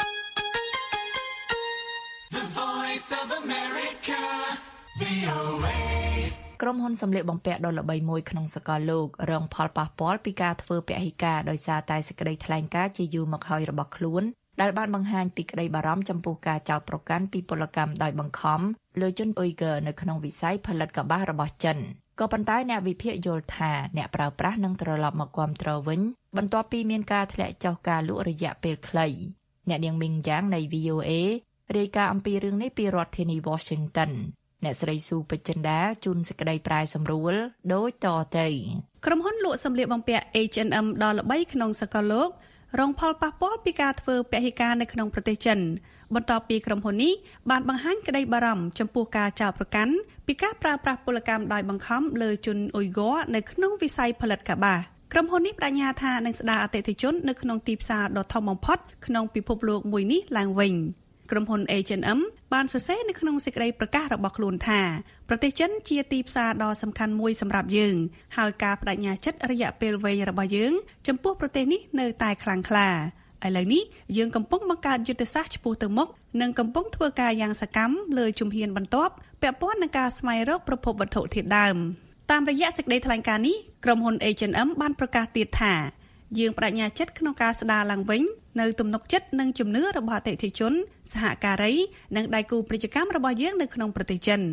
The Voice of America VOA ក្រុមហ៊ុនសម្លៀកបំពាក់ដ៏ល្បីមួយក្នុងសកលលោករងផលប៉ះពាល់ពីការធ្វើពហិការដោយសារតែសេចក្តីថ្លែងការណ៍ជាយូរមកហើយរបស់ខ្លួនដែលបានបង្ហាញពីក្តីបារម្ភចំពោះការចោទប្រកាន់ពីពលកម្មដោយបង្ខំលើជនអ៊ុយហ្គើនៅក្នុងវិស័យផលិតកប្បាសរបស់ចិនក៏ប៉ុន្តែអ្នកវិភាគយល់ថាអ្នកប្រើប្រាស់នឹងត្រឡប់មកគាំទ្រវិញបន្ទាប់ពីមានការធ្លាក់ចុះការលក់រយៈពេលខ្លីអ្នកនាងមីងយ៉ាងនៃ VOA រាយការណ៍អំពីរឿងនេះពីរដ្ឋធានី Washington អ្នកស្រីស៊ូពេជ្រចិន្តាជួនសេចក្តីប្រែសម្រួលដូចតទៅក្រុមហ៊ុនលក់សម្លៀកបំពាក់ H&M ដ៏ល្បីក្នុងសកលលោករងផលប៉ះពាល់ពីការធ្វើពហិការនៅក្នុងប្រទេសចិនបន្ទាប់ពីក្រុមហ៊ុននេះបានបង្ហាញក្តីបារម្ភចំពោះការចោទប្រកាន់ពីការប្រើប្រាស់ពលកម្មដោយបង្ខំលើជនអ៊ុយហ្គ័រនៅក្នុងវិស័យផលិតកប្បាសក្រុមហ៊ុននេះបដិញ្ញាថានឹងស្ដារអតិថិជននៅក្នុងទីផ្សារដ៏ធំបំផុតក្នុងពិភពលោកមួយនេះឡើងវិញក្រុមហ៊ុន H&M បានសរសេរនៅក្នុងសេចក្តីប្រកាសរបស់ខ្លួនថាប្រទេសចិនជាទីផ្សារដ៏សំខាន់មួយសម្រាប់យើងហើយការបដិញ្ញាចិត្តរយៈពេលវែងរបស់យើងចំពោះប្រទេសនេះនៅតែខ្លាំងក្លាឥឡូវនេះយើងកំពុងបង្កើតយុទ្ធសាស្ត្រឆ្ពោះទៅមុខនិងកំពុងធ្វើការយ៉ាងសកម្មលើជំហានបន្ទាប់ពាក់ព័ន្ធនឹងការស្វែងរកប្រភពវត្ថុធាតុដើមតាមរយៈសេចក្តីថ្លែងការណ៍នេះក្រុមហ៊ុន H&M បានប្រកាសទៀតថាយើងបដិញ្ញាចិត្តក្នុងការស្ដារឡើងវិញនៅទំនុកចិត្តនិងជំនឿរបស់អតិថិជនសហការីនិងដៃគូពាណិជ្ជកម្មរបស់យើងនៅក្នុងប្រទេសចិន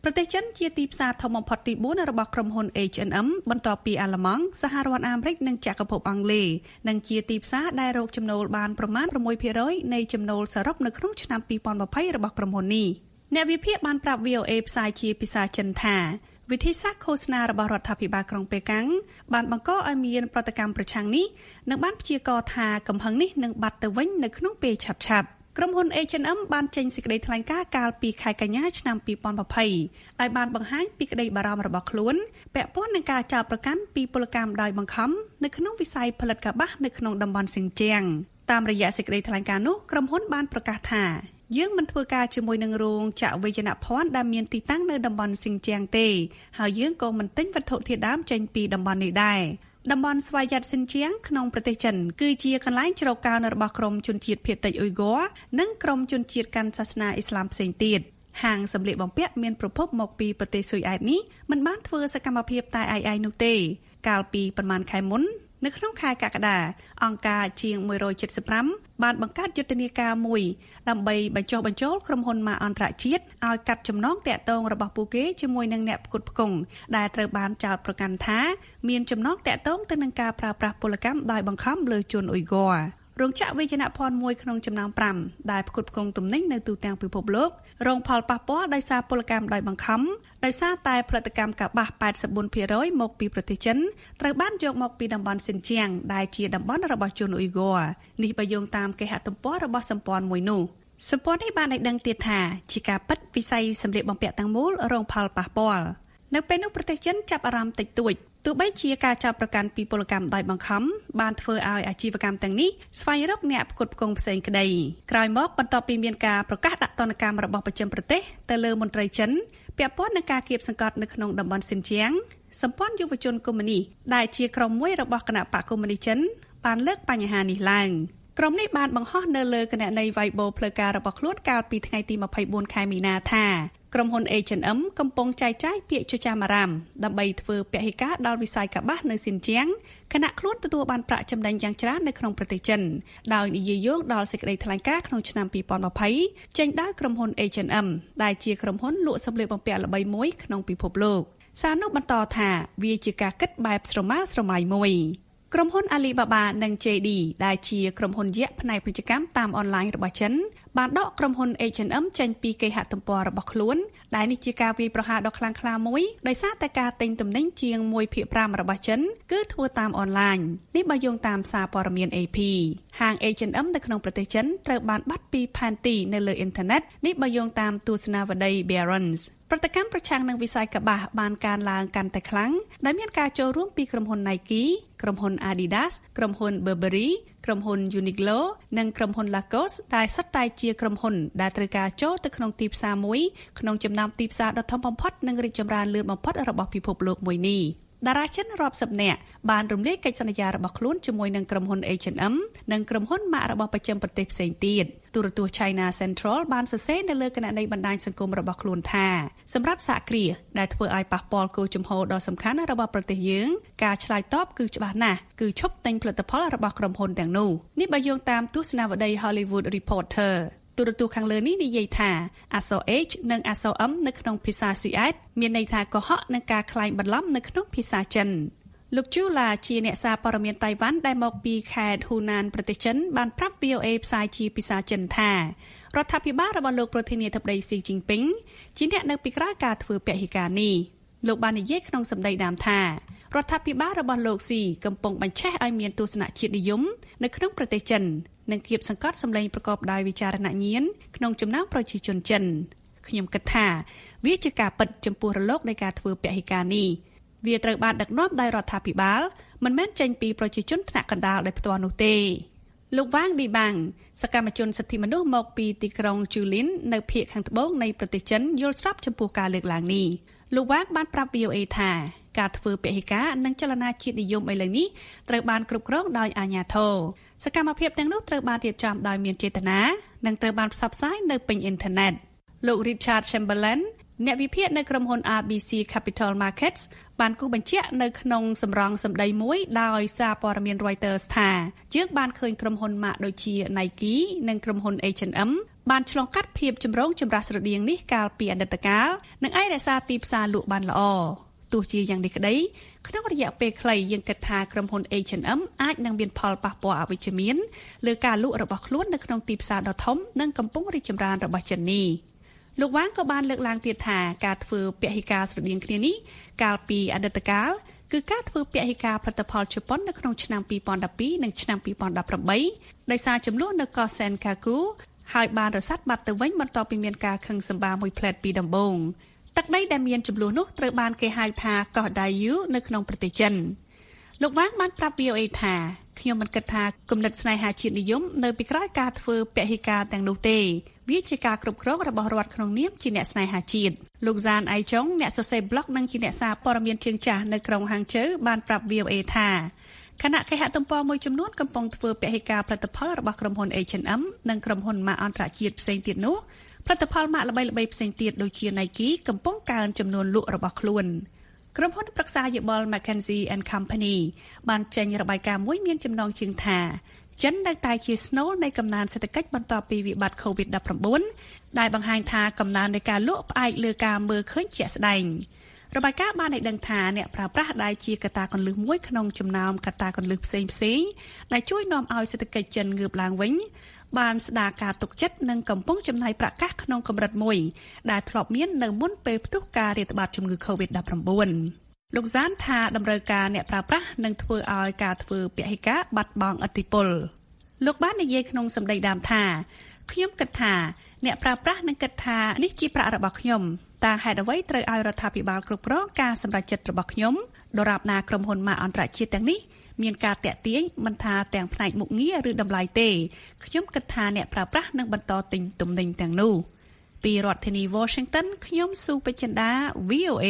ប្រទេសចិនជាទីផ្សារធំបំផុតទី4របស់ក្រុមហ៊ុន H&M បន្ទាប់ពីអាល្លឺម៉ង់សហរដ្ឋអាមេរិកនិងចក្រភពអង់គ្លេសនិងជាទីផ្សារដែលរកចំណូលបានប្រមាណ 6% នៃចំណូលសរុបនៅក្នុងឆ្នាំ2020របស់ក្រុមហ៊ុននេះអ្នកវិភាគបានប្រាប់ VOA ផ្សាយជាភាសាចិនថាវិធីសាស្ត្រឃោសនារបស់រដ្ឋាភិបាលក្រុងប៉េកាំងបានបង្កឲ្យមានប្រតិកម្មប្រឆាំងនេះនិងបានព្យាករណ៍ថាកំហឹងនេះនឹងបាត់ទៅវិញនៅក្នុងពេលឆាប់ៗក្រុមហ៊ុន H&M បានចេញសេចក្តីថ្លែងការណ៍កាលពីខែកញ្ញាឆ្នាំ2020ដោយបានបង្ហាញពីក្តីបារម្ភរបស់ខ្លួនពាក់ព័ន្ធនឹងការចោទប្រកាន់ពីពលកម្មដោយបង្ខំនៅក្នុងវិស័យផលិតកប្បាសនៅក្នុងតំបន់ស៊ីនជៀងតាមរយៈសេចក្តីថ្លែងការណ៍នោះក្រុមហ៊ុនបានប្រកាសថាយើងមិនធ្វើការជាមួយនឹងរោងចក្រវិជ្ជាភ័ណ្ឌដែលមានទីតាំងនៅតំបន់ស៊ីនជៀងទេហើយយើងក៏មិនទិញវត្ថុធាតុដើមចេញពីតំបន់នេះដែរតំបន់ស្វយ័តស៊ីនជៀងក្នុងប្រទេសចិនគឺជាកន្លែងជ្រកកោនរបស់ក្រុមជនជាតិភាគតិចអ៊ុយហ្គ័រនិងក្រុមជនជាតិកាន់សាសនាអ៊ីស្លាមផ្សេងទៀតហាងសម្លៀកបំពាក់មានប្រភពមកពីប្រទេសស៊ុយអែតនេះមិនបានធ្វើសកម្មភាពតែឯងនោះទេកាលពីប្រមាណខែមុននៅក្នុងខែកក្កដាអង្គការជាង175បានបង្កើតយុទ្ធនាការមួយដើម្បីបញ្ចុះបញ្ចូលក្រុមហ៊ុនម៉ាកអន្តរជាតិឲ្យកាត់ចំណងតាក់ទងរបស់ពួកគេជាមួយនឹងអ្នកផ្គត់ផ្គង់ដែលត្រូវបានចោទប្រកាន់ថាមានចំណងតាក់ទងទៅនឹងការប្រើប្រាស់ពលកម្មដោយបង្ខំលើជនអ៊ុយហ្គ័ររោងចក្រវិជ្ជាភ័ណ្ឌមួយក្នុងចំណោម5ដែលផ្គត់ផ្គង់ទំនិញនៅទូទាំងពិភពលោករងផលប៉ះពាល់ដោយសារពលកម្មដោយបង្ខំដោយសារតែផលិតកម្មកប្បាស 84% មកពីប្រទេសចិនត្រូវបានយកមកពីតំបន់ស៊ីនជៀងដែលជាតំបន់របស់ជនអ៊ុយហ្គ័រនេះបើយោងតាមគេហទំព័ររបស់សម្ព័ន្ធមួយនោះសម្ព័ន្ធនេះបានឲ្យដឹងទៀតថាជាការពិតវិស័យសម្លៀកបំពាក់ទាំងមូលរងផលប៉ះពាល់នៅពេលនោះប្រទេសចិនចាប់អារម្មណ៍តិចតួចទោះបីជាការចាប់ប្រកាន់ពីពលកម្មដោយបង្ខំបានធ្វើឲ្យអាជីវកម្មទាំងនេះស្វែងរកអ្នកផ្គត់ផ្គង់ផ្សេងក្តីក្រោយមកបន្ទាប់ពីមានការប្រកាសដាក់ទណ្ឌកម្មរបស់ប្រចាំប្រទេសទៅលើមន្ត្រីចិនពាក់ព័ន្ធនឹងការគៀបសង្កត់នៅក្នុងតំបន់ស៊ីនជៀងសម្ព័ន្ធយុវជនកុម្មុយនីសដែលជាក្រុមមួយរបស់គណៈបកកុម្មុយនីសចិនបានលើកបញ្ហានេះឡើងក្រុមនេះបានបង្ហោះនៅលើគណនី Weibo ផ្លូវការរបស់ខ្លួនកាលពីថ្ងៃទី24ខែមីនាថាក្រុមហ៊ុន H&M កំពុងចែកចាយពាក្យចចាមអារ៉ាមដើម្បីធ្វើពហិការដល់វិស័យកប្បាសនៅស៊ីនជៀងខណៈខ្លួនទទួលបានប្រាក់ចំណេញយ៉ាងច្រើននៅក្នុងប្រទេសចិនដោយនិយាយយោងដល់សេចក្តីថ្លែងការណ៍ក្នុងឆ្នាំ2020ចេញដោយក្រុមហ៊ុន H&M ដែលជាក្រុមហ៊ុនលក់សម្លៀកបំពាក់ល្បីមួយក្នុងពិភពលោកសារនោះបន្តថាវាជាការគិតបែបស្រមើស្រមៃមួយក្រុមហ៊ុន Alibaba និង JD ដែលជាក្រុមហ៊ុនយក្សផ្នែកពាណិជ្ជកម្មតាមអនឡាញរបស់ចិនបានដកក្រុមហ៊ុន H&M ចេញពីគេហទំព័ររបស់ខ្លួនដែលនេះជាការវាយប្រហារដ៏ខ្លាំងក្លាមួយដោយសារតែការទិញទំនិញជាង 1/5 របស់ចិនគឺធ្វើតាមអនឡាញនេះបើយោងតាមសារព័ត៌មាន AP ហាង H&M នៅក្នុងប្រទេសចិនត្រូវបានបាត់ពីផែនទីនៅលើអ៊ីនធឺណិតនេះបើយោងតាមទស្សនាវដ្តី Barron'sប្រតិកម្មប្រឆាំងនឹងវិស័យកប្បាសបានកើនឡើងកាន់តែខ្លាំងដែលមានការចូលរួមពីក្រុមហ៊ុន Nike ក្រុមហ៊ុន Adidas ក្រុមហ៊ុន Burberry ក្រុមហ៊ុន Uniqlo និងក្រុមហ៊ុន Lacoste ដែលសុទ្ធតែជាក្រុមហ៊ុនដែលត្រូវការចូលទៅក្នុងទីផ្សារមួយក្នុងចំណោមទីផ្សារដ៏ធំបំផុតនិងរីកចម្រើនលឿនបំផុតរបស់ពិភពលោកមួយនេះតារាចិនរាប់សិបនាក់បានរំលាយកិច្ចសន្យារបស់ខ្លួនជាមួយនឹងក្រុមហ៊ុន H&M និងក្រុមហ៊ុនម៉ាករបស់ប្រចាំប្រទេសផ្សេងទៀតទូរទស្សន៍ China Central បានសរសេរនៅលើគណនីបណ្ដាញសង្គមរបស់ខ្លួនថាសម្រាប់សហគ្រាសដែលធ្វើឲ្យប៉ះពាល់គោលជំហរដ៏សំខាន់របស់ប្រទេសយើងការឆ្លើយតបគឺច្បាស់ណាស់គឺឈប់ទិញផលិតផលរបស់ក្រុមហ៊ុនទាំងនោះនេះបើយោងតាមទស្សនាវដ្តី Hollywood Reporterទូរទស្សន៍ខាងលើនេះនិយាយថាអក្សរ H និងអក្សរ M នៅក្នុងភាសាស៊ុយអែតមានន័យថាកុហកនិងការក្លែងបន្លំនៅក្នុងភាសាចិនលោកជូឡាជាអ្នកសារព័ត៌មានតៃវ៉ាន់ដែលមកពីខេត្តហ៊ូណានប្រទេសចិនបានប្រាប់ VOA ផ្សាយជាភាសាចិនថារដ្ឋាភិបាលរបស់លោកប្រធានាធិបតីស៊ីជីនពីងជាអ្នកនៅពីក្រោយការធ្វើពហិការនេះលោកបាននិយាយក្នុងសម្ដីដើមថារដ្ឋាភិបាលរបស់លោកស៊ីកំពុងបញ្ឆេះឲ្យមានទស្សនៈជាតិនិយមនៅក្នុងប្រទេសចិននិងគៀបសង្កត់សម្លេងប្រកបដោយវិចារណញ្ញាណក្នុងចំណោមប្រជាជនចិនខ្ញុំគិតថាវាជាការពិតចំពោះរលកនៃការធ្វើពហិការនេះវាត្រូវបានដឹកនាំដោយរដ្ឋាភិបាលមិនមែនចេញពីប្រជាជនថ្នាក់កណ្ដាលដោយផ្ទាល់នោះទេលោកវ៉ាងឌីបាំងសកម្មជនសិទ្ធិមនុស្សមកពីទីក្រុងជូលីននៅភាគខាងត្បូងនៃប្រទេសចិនយល់ស្របចំពោះការលើកឡើងនេះលោកវ៉ាងបានប្រាប់ VOA ថាការធ្វើពហិការនិងចលនាជាតិនិយមឥឡូវនេះត្រូវបានគ្រប់គ្រងដោយអាជ្ញាធរសកម្មភាពទាំងនោះត្រូវបានរៀបចំដោយមានចេតនានិងត្រូវបានផ្សព្វផ្សាយនៅពេញអ៊ីនធឺណិតលោក Richard Chamberlain អ្នកវិភាគនៅក្រុមហ៊ុន RBC Capital Markets បានគូសបញ្ជាក់នៅក្នុងសម្រងសម្ដីមួយដោយសារព័ត៌មាន Reuters ថាយើងបានឃើញក្រុមហ៊ុនម៉ាកដូចជា Nike និងក្រុមហ៊ុន H&M បានឆ្លងកាត់ភាពចម្រូងចម្រាសស្រដៀងនេះកាលពីអតីតកាលនិងអាចរក្សាទីផ្សារលក់បានល្អទោះជាយ៉ាងនេះក្តីក្នុងរយៈពេលខ្លីយើងគិតថាក្រុមហ៊ុន H&M អាចនឹងមានផលប៉ះពាល់អវិជ្ជមានលើការលក់របស់ខ្លួននៅក្នុងទីផ្សារដ៏ធំនិងកំពុងរីកចម្រើនរបស់ចិននេះលោកវ៉ាងក៏បានលើកឡើងទៀតថាការធ្វើពហិការស្រដៀងគ្នានេះកាលពីអតីតកាលគឺការធ្វើពហិការផលិតផលជប៉ុននៅក្នុងឆ្នាំ2012និងឆ្នាំ2018ដោយសារចំនួននៅកោះ Senkaku ហើយបានរសាត់បាត់ទៅវិញបន្ទាប់ពីមានការខឹងសម្បាមួយផ្លែតពីដំបូងទឹកដីដែលមានចំនួននោះត្រូវបានគេហៅថាកោះ Dayu នៅក្នុងប្រទេសចិនលោកវ៉ាងបានប្រាប់ VOA ថាខ្ញុំមិនគិតថាគំនិតស្នេហាជាតិនិយមនៅពីក្រោយការធ្វើពហិការទាំងនោះទេវាជាការគ្រប់គ្រងរបស់រដ្ឋក្នុងនាមជាអ្នកស្នេហាជាតិលោកហ្សានអៃចុងអ្នកសរសេរ blog និងជាអ្នកសារព័ត៌មានជើងចាស់នៅក្រុងហាងជើបានប្រាប់ VOA ថាខណៈគេហទំព័រមួយចំនួនកំពុងធ្វើពហិការផលិតផលរបស់ក្រុមហ៊ុន H&M និងក្រុមហ៊ុនម៉ាកអន្តរជាតិផ្សេងទៀតនោះផលិតផលម៉ាកល្បីៗផ្សេងទៀតដូចជា Nike កំពុងកើនចំនួនលក់របស់ខ្លួនក្រុមហ៊ុនប្រឹក្សាយោបល់ McKinsey & Company បានចេញរបាយការណ៍មួយមានចំណងជើងថាចិននៅតែជាស្នូលនៃកំណើនសេដ្ឋកិច្ចបន្ទាប់ពីវិបត្តិ COVID-19 ដែលបង្ហាញថាកំណើននៃការលក់ផ្អែកលើការមើលឃើញជាក់ស្ដែងរបាយការណ៍បានឲ្យដឹងថាអ្នកប្រើប្រាស់ដែលជាកត្តាគន្លឹះមួយក្នុងចំណោមកត្តាគន្លឹះផ្សេងៗដែលជួយនាំឲ្យសេដ្ឋកិច្ចចិនងើបឡើងវិញបានស្ដារការទុកចិត្តនិងកំពុងចំណាយប្រាក់កាសក្នុងកម្រិតមួយដែលធ្លាប់មាននៅមុនពេលផ្ទុះការរាតត្បាតជំងឺ COVID-19 លោកហ្សានថាតម្រូវការអ្នកប្រើប្រាស់នឹងធ្វើឲ្យការធ្វើពហិការបាត់បង់ឥទ្ធិពលលោកបាននិយាយក្នុងសម្ដីដើមថាខ្ញុំគិតថាអ្នកប្រើប្រាស់នឹងគិតថានេះជាប្រាក់របស់ខ្ញុំតើហេតុអ្វីត្រូវឲ្យរដ្ឋាភិបាលគ្រប់គ្រងការសម្រេចចិត្តរបស់ខ្ញុំដរាបណាក្រុមហ៊ុនម៉ាកអន្តរជាតិទាំងនេះមានការតាក់ទាញមិនថាទាំងផ្នែកមុខងារឬតម្លៃទេខ្ញុំគិតថាអ្នកប្រើប្រាស់នឹងបន្តទិញទំនិញទាំងនោះពីរដ្ឋធានី Washington ខ្ញុំស៊ូពេជ្រចិន្តា VOA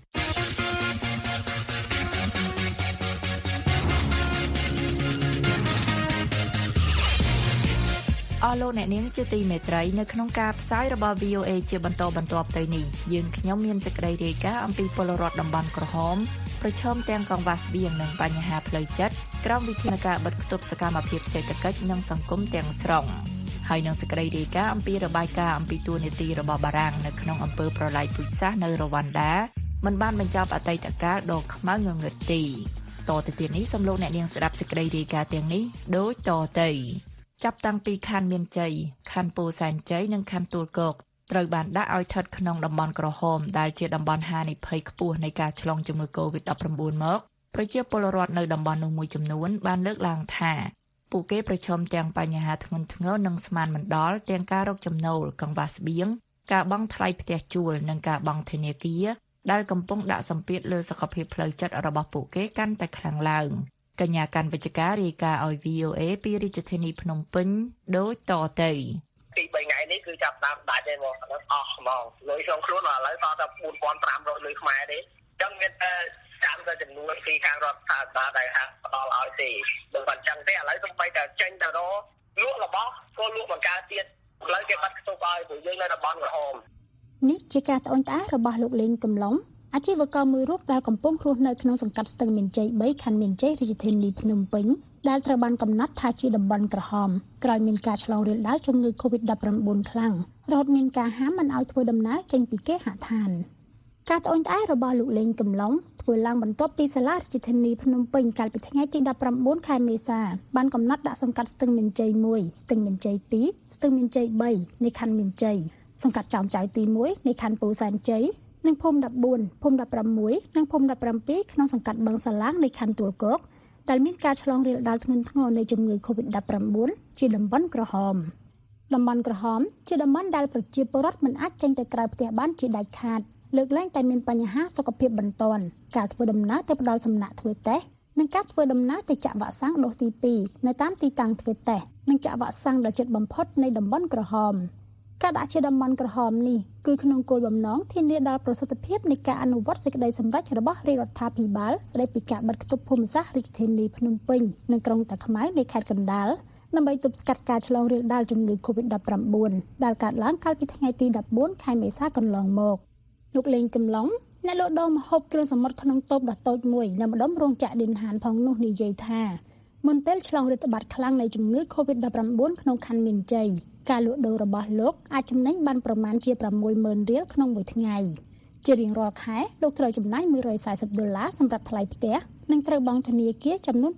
អស់លោកអ្នកនាងជាទីមេត្រីនៅក្នុងការផ្សាយរបស់ VOA ជាបន្តបន្ទាប់ទៅនេះយើងខ្ញុំមានសេចក្តីរាយការណ៍អំពីពលរដ្ឋតំបន់ក្រហមប្រឈមទាំងកង្វះស្បៀងនិងបញ្ហាផ្លូវចិត្តក្រោមវិធានការបិទគប់សកម្មភាពសេដ្ឋកិច្ចនិងសង្គមទាំងស្រុងហើយនឹងសេចក្តីរាយការណ៍អំពីរបាយការណ៍អំពីទួលនីតិរបស់បារាំងនៅក្នុងអំពើប្រល័យពូជសាសន៍នៅរវ៉ាន់ដាមិនបានបញ្ចប់អតីតកាលដ៏ខ្មៅងងឹតទេតទៅទៀតនេះសូមលោកអ្នកនាងស្ដាប់សេចក្តីរាយការណ៍ទាំងនេះដូចតទៅចាប់តាំងពីខណ្ឌមានជ័យខណ្ឌពោធិ៍សែនជ័យនិងខណ្ឌទួលគោកត្រូវបានដាក់ឲ្យស្ថិតក្នុងតំបន់ក្រហមដែលជាតំបន់ហានិភ័យខ្ពស់នៃការឆ្លងជំងឺ COVID-19 មកប្រជាពលរដ្ឋនៅតំបន់នោះមួយចំនួនបានលើកឡើងថាពួកគេប្រឈមទាំងបញ្ហាធ្ងន់ធ្ងរនិងស្មានមិនដល់ទាំងការរកចំណូលកង្វះស្បៀងការបង់ថ្លៃផ្ទះជួលនិងការបង់ធនាគារដែលកំពុងដាក់សម្ពាធលើសុខភាពផ្លូវចិត្តរបស់ពួកគេកាន់តែខ្លាំងឡើងកញ្ញាកាន់វិជ្ជការរាយការណ៍ឲ្យ VOA ពីរាជធានីភ្នំពេញដូចតទៅពី3ថ្ងៃនេះគឺចាប់តាមដាច់ទេបងអស់ហ្មងលុយក្នុងខ្លួនឥឡូវតតែ 4,500 លុយខ្មែរទេអញ្ចឹងមានតែចាំតែចំនួនពីខាងរដ្ឋាភិបាលដែលហាក់ផ្ដល់ឲ្យទេបើមិនអញ្ចឹងទេឥឡូវសូម្បីតែចេញទៅរកលក់របស់ក៏លក់បង្កើតទៀតឥឡូវគេបាត់ខ្ទប់ឲ្យព្រោះយើងនៅតំបន់ក្រហមនេះជាការត្អូញត្អែររបស់លោកលេងកំឡុងអាជីវករមួយរូបដែលកំពុងរស់នៅក្នុងសង្កាត់ស្ទឹងមានជ័យ3ខណ្ឌមានជ័យរាជធានីភ្នំពេញដែលត្រូវបានកំណត់ថាជាតំបន់ក្រហមក្រោយមានការឆ្លងរាលដាលជំងឺ COVID-19 ខ្លាំងរហូតមានការហាមមិនឲ្យធ្វើដំណើរចេញពីគេហដ្ឋានការត្អូញត្អែររបស់លោកលេងកំឡុងធ្វើឡើងបន្ទាប់ពីសាលារាជធានីភ្នំពេញកាលពីថ្ងៃទី19ខែមេសាបានកំណត់ដាក់សង្កាត់ស្ទឹងមានជ័យ1ស្ទឹងមានជ័យ2ស្ទឹងមានជ័យ3នៃខណ្ឌមានជ័យសង្កាត់ចោមចៅទី1នៃខណ្ឌពោធិ៍សែនជ័យនិងភូមិ14ភូមិ16និងភូមិ17ក្នុងសង្កាត់បឹងសាឡាងនៃខណ្ឌទួលគោកដែលមានការឆ្លងរាលដាលធ្ងន់ធ្ងរនៃជំងឺ COVID-19 ជាតំបន់ក្រហមតំបន់ក្រហមជាតំបន់ដែលប្រជាពលរដ្ឋមិនអាចចេញទៅក្រៅផ្ទះបានជាដាច់ខាតលើកឡើងតែមានបញ្ហាសុខភាពបន្ទាន់ការធ្វើដំណើរទៅផ្ដល់សំណាក់ធ្វើតេស្តនិងការធ្វើដំណើរទៅចាក់វ៉ាក់សាំងដូសទី2នៅតាមទីតាំងធ្វើតេស្តនិងចាក់វ៉ាក់សាំងដ៏ជិតបំផុតនៃតំបន់ក្រហមការដាក់ជាតំបន់ក្រហមនេះគឺក្នុងគោលបំណងធានាដល់ប្រសិទ្ធភាពនៃការអនុវត្តសេចក្តីសម្រេចរបស់រាជរដ្ឋាភិបាលស្តីពីការបិទគប់ភូមិសាស្ត្ររាជធានីភ្នំពេញនិងក្រុងតាខ្មៅនៃខេត្តកណ្ដាលដើម្បីទប់ស្កាត់ការឆ្លងរាលដាលជំងឺ COVID-19 ដែលកើតឡើងកាលពីថ្ងៃទី14ខែមេសាកន្លងមកលោកលេងកំឡុងអ្នកលក់ដូរម្ហូបគ្រឿងសមុទ្រក្នុងតូបដ៏តូចមួយនៅម្ដុំរោងចក្រឌិនហានផងនោះនិយាយថាមុនពេលឆ្លងរាតត្បាតខ្លាំងនៃជំងឺ COVID-19 ក្នុងខណ្ឌមានជ័យការលក់ដូររបស់លោកអាចចំណេញបានប្រមាណជា $60,000 រៀលក្នុងមួយថ្ងៃជារៀងរាល់ខែលោកត្រូវចំណាយ$140សម្រាប់ថ្លៃផ្ទះនិងត្រូវបង់ធនាគារចំនួន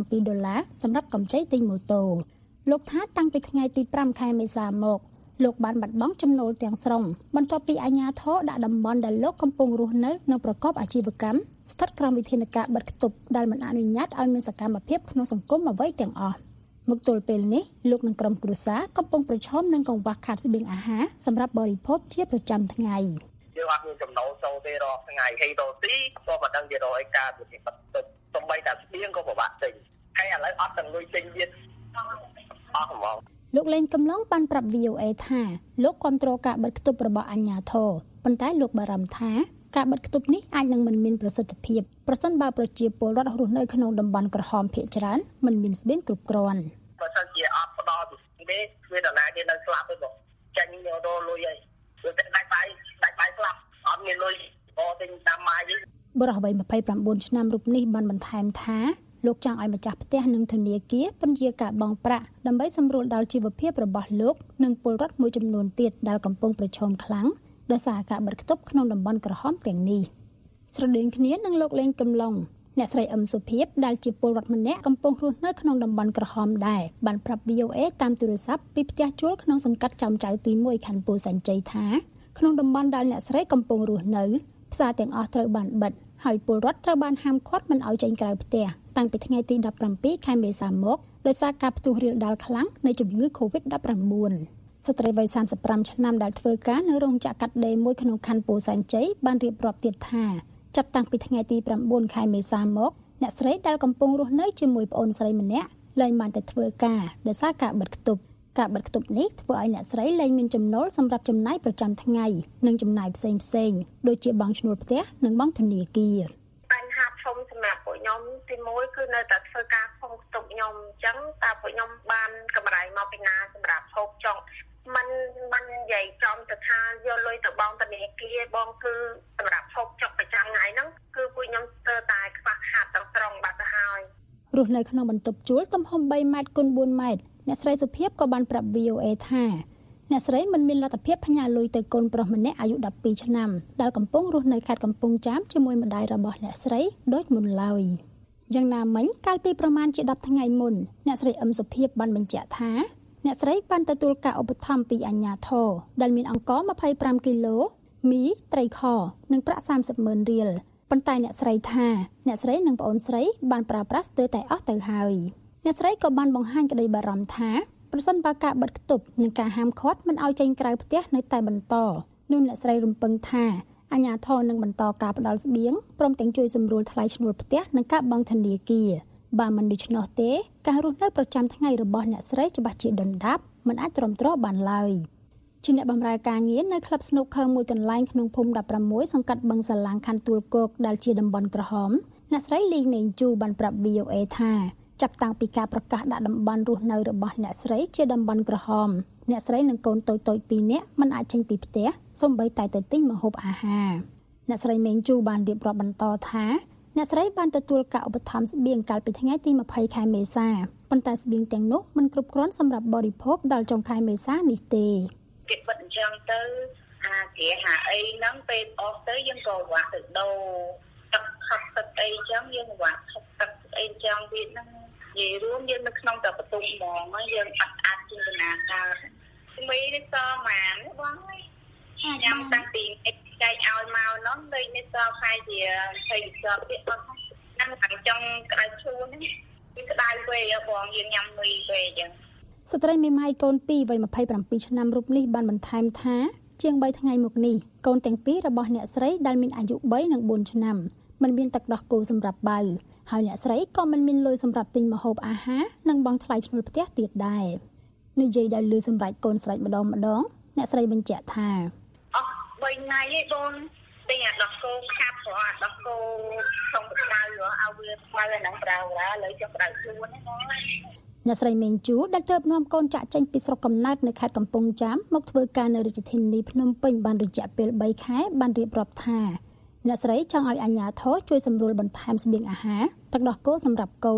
$87សម្រាប់កម្ចីទិញម៉ូតូលោកថាតាំងពីថ្ងៃទី5ខែមេសាមកលោកបានបាត់បង់ចំណូលទាំងស្រុងបន្ទាប់ពីអាជ្ញាធរដាក់តំបន់ដែលលោកកំពុងរស់នៅនិងប្រកបអាជីវកម្មស្ថិតក្រោមវិធានការបិទគប់ដែលមិនអនុញ្ញាតឲ្យមានសកម្មភាពក្នុងសង្គមអ្វីទាំងអស់មកទល់ពេលនេះលោកនិងក្រុមគ្រួសារកំពុងប្រឈមនឹងកង្វះខាតស្បៀងអាហារសម្រាប់បរិភោគជាប្រចាំថ្ងៃយើងអត់មានចំណូលចូលទេរាល់ថ្ងៃហើយដល់ទីក៏មិនដឹងជារកឯកាវិធីបិទគប់សំបីតែស្បៀងក៏ពិបាកទិញហើយឥឡូវអត់ទាំងលុយទិញទៀតអស់ហ្មងលោកលេងកំឡុងបានប្រាប់ VOA ថាលោកគាំទ្រការបិទគប់របស់អាជ្ញាធរប៉ុន្តែលោកបារម្ភថាការបិទគប់នេះអាចនឹងមិនមានប្រសិទ្ធភាពប្រសិនបើប្រជាពលរដ្ឋរស់នៅក្នុងតំបន់ក្រហមភាគច្រើនមិនមានស្បៀងគ្រប់គ្រាន់បើសិនជាអត់ផ្ដល់ពីនេះវាដល់ណាគេនៅស្លាប់ទេបងចាញ់ញោរលុយហើយវាតែដាច់បាយស្លាប់អត់មានលុយអូទិញតាមម៉ាយបរិះវ័យ29ឆ្នាំរូបនេះបានបន្ថែមថាលោកចង់ឲ្យម្ចាស់ផ្ទះនិងធនាគារពន្យាការបង់ប្រាក់ដើម្បីសម្រួលដល់ជីវភាពរបស់លោកនិងពលរដ្ឋមួយចំនួនទៀតដែលកំពុងប្រឈមខ្លាំងដោយសារការបិទគប់ក្នុងតំបន់ក្រហមទាំងនេះស្រដៀងគ្នានឹងលោកលេងកំឡុងអ្នកស្រីអឹមសុភាពដែលជាពលរដ្ឋម្នាក់កំពុងរស់នៅក្នុងតំបន់ក្រហមដែរបានប្រាប់ VOA តាមទូរស័ព្ទពីផ្ទះជួលក្នុងសង្កាត់ចំចៅទី1ខណ្ឌពោធិ៍សែនជ័យថាក្នុងតំបន់ដែលអ្នកស្រីកំពុងរស់នៅផ្សារទាំងអស់ត្រូវបានបិទហើយពលរដ្ឋត្រូវបានហាមឃាត់មិនឲ្យចេញក្រៅផ្ទះតាំងពីថ្ងៃទី17ខែមេសាមកដោយសារការផ្ទុះរាលដាលខ្លាំងនៃជំងឺ COVID-19 ស្ត្រីវ័យ35ឆ្នាំដែលធ្វើការនៅរោងចក្រកាត់ដេរមួយក្នុងខណ្ឌពោធិ៍សែនជ័យបានរៀបរាប់ទៀតថាចាប់តាំងពីថ្ងៃទី9ខែមេសាមកអ្នកស្រីដែលកំពុងរស់នៅជាមួយប្អូនស្រីម្នាក់លែងបានទៅធ្វើការដោយសារការបិទគប់នេះធ្វើឲ្យអ្នកស្រីលែងមានចំណូលសម្រាប់ចំណាយប្រចាំថ្ងៃនិងចំណាយផ្សេងដូចជាបង់ឈ្នួលផ្ទះនិងបង់ធនាគារបញ្ហាធំសម្រាប់ពួកខ្ញុំទី1គឺនៅតែធ្វើការក្នុងខ្ទប់ខ្ញុំអញ្ចឹងតើពួកខ្ញុំបានកម្រៃមកពីណាសម្រាប់ហូបចុកមិននិយាយចំទៅថាយកលុយទៅបង់ធនាគារបងគឺសម្រាប់ហូបចុកប្រចាំថ្ងៃហ្នឹងគឺពួកខ្ញុំស្ទើរតែខ្វះខាតទាំងស្រុងបាត់ទៅហើយរស់នៅក្នុងបន្ទប់ជួលទំហំ3ម៉ែត្រគុណ4ម៉ែត្រអ្នកស្រីសុភាពក៏បានប្រាប់ VOA ថាអ្នកស្រីមិនមានលទ្ធភាពផ្ញើលុយទៅកូនប្រុសម្នាក់អាយុ12ឆ្នាំដែលកំពុងរស់នៅខេត្តកំពង់ចាមជាមួយម្ដាយរបស់អ្នកស្រីដូចមុនឡើយយ៉ាងណាមិញកាលពីប្រមាណជា10ថ្ងៃមុនអ្នកស្រីអឹមសុភាពបានបញ្ជាក់ថាអ្នកស្រីបានទទួលការឧបត្ថម្ភពីអាជ្ញាធរដែលមានអង្ករ25គីឡូមីត្រីខនិងប្រាក់$30,000រៀលប៉ុន្តែអ្នកស្រីថាអ្នកស្រីនិងប្អូនស្រីបានប្រើប្រាស់ស្ទើរតែអស់ទៅហើយអ្នកស្រីក៏បានបង្ហាញក្តីបារម្ភថាប្រសិនបើការបិទគប់និងការហាមឃាត់មិនឲ្យចេញក្រៅផ្ទះនៅតែបន្តនោះអ្នកស្រីរំពឹងថាអាជ្ញាធរនឹងបន្តការផ្តល់ស្បៀងព្រមទាំងជួយសម្រួលថ្លៃឈ្នួលផ្ទះនិងការបង់ធនាគារបើមិនដូច្នោះទេការរស់នៅប្រចាំថ្ងៃរបស់អ្នកស្រីច្បាស់ជាដុនដាបមិនអាចទ្រាំទ្របានឡើយជាអ្នកបម្រើការងារនៅក្លឹបស្នូកឃើមួយកន្លែងក្នុងភូមិ16សង្កាត់បឹងសាឡាងខណ្ឌទួលគោកដែលជាតំបន់ក្រហមអ្នកស្រីលីមេងជូបានប្រាប់ VOA ថាចាប់តាំងពីការប្រកាសដាក់តំបន់រស់នៅរបស់អ្នកស្រីជាតំបន់ក្រហមអ្នកស្រីនិងកូនតូចៗ2នាក់មិនអាចចេញពីផ្ទះសូម្បីតែទៅទិញម្ហូបអាហារអ្នកស្រីមេងជូបានរៀបរាប់បន្តថាអ្នកស្រីបានទទួលការឧបត្ថម្ភស្បៀងកាលពីថ្ងៃទី20ខែមេសាប៉ុន្តែស្បៀងទាំងនោះមិនគ្រប់គ្រាន់សម្រាប់បរិភោគដល់ចុងខែមេសានេះទេគេបិទអញ្ចឹងទៅគេហាអីហ្នឹងពេលអស់ទៅយើងក៏វាក់ទៅដូរទឹកខុសទឹកអីអញ្ចឹងយើងវាក់ខុសទឹកអីអញ្ចឹងវាហ្នឹងនិយាយរួមយើងនៅក្នុងតែបន្ទប់ហ្មងយើងអត់អាចจินตនាការមីនេះសបានបងញ៉ាំតាំងពីចែកឲ្យមកនោះដូចនេះសខែជា20ចប់ទៀតបងញ៉ាំខាងចុងក្តៅខ្លួនហ្នឹងវាក្តៅពេកបងយើងញ៉ាំមីពេកអញ្ចឹងស្ត្រីមេម៉ាយកូន2វ័យ27ឆ្នាំរូបនេះបានបន្ថែមថាជាង3ថ្ងៃមកនេះកូនទាំងពីររបស់អ្នកស្រីដែលមានអាយុ3និង4ឆ្នាំមិនមានទឹកដោះគោសម្រាប់បៅហើយអ្នកស្រីក៏មិនមានលុយសម្រាប់ទិញម្ហូបអាហារនិងបង់ថ្លៃឈ្នួលផ្ទះទៀតដែរនិយាយដល់លឺសម្រាប់កូនស្រេចម្ដងអ្នកស្រីបញ្ជាក់ថាអស់3ថ្ងៃឯងបងទិញអាដោះគោខាប់ព្រោះអាដោះគោក្នុងបដៅឲ្យវាស្មើនឹងប្រៅឥឡូវចុះប្រៅខ្លួនហ្នឹងបងអ្នកស្រីមេងជូដែលទើបនាំកូនចាក់ចេញពីស្រុកកំណើតនៅខេត្តកំពង់ចាមមកធ្វើការនៅរាជធានីភ្នំពេញបានរយៈពេល3ខែបានរៀបរាប់ថាអ្នកស្រីចង់ឲ្យអាជ្ញាធរជួយសម្រួលបន្ថែមស្បៀងអាហារទឹកដោះគោសម្រាប់កូន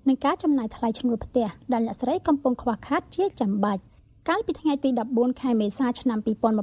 និងការចំណាយថ្លៃឈ្នួលផ្ទះដែលអ្នកស្រីកំពុងខ្វះខាតជាចាំបាច់កាលពីថ្ងៃទី14ខែមេសាឆ្នាំ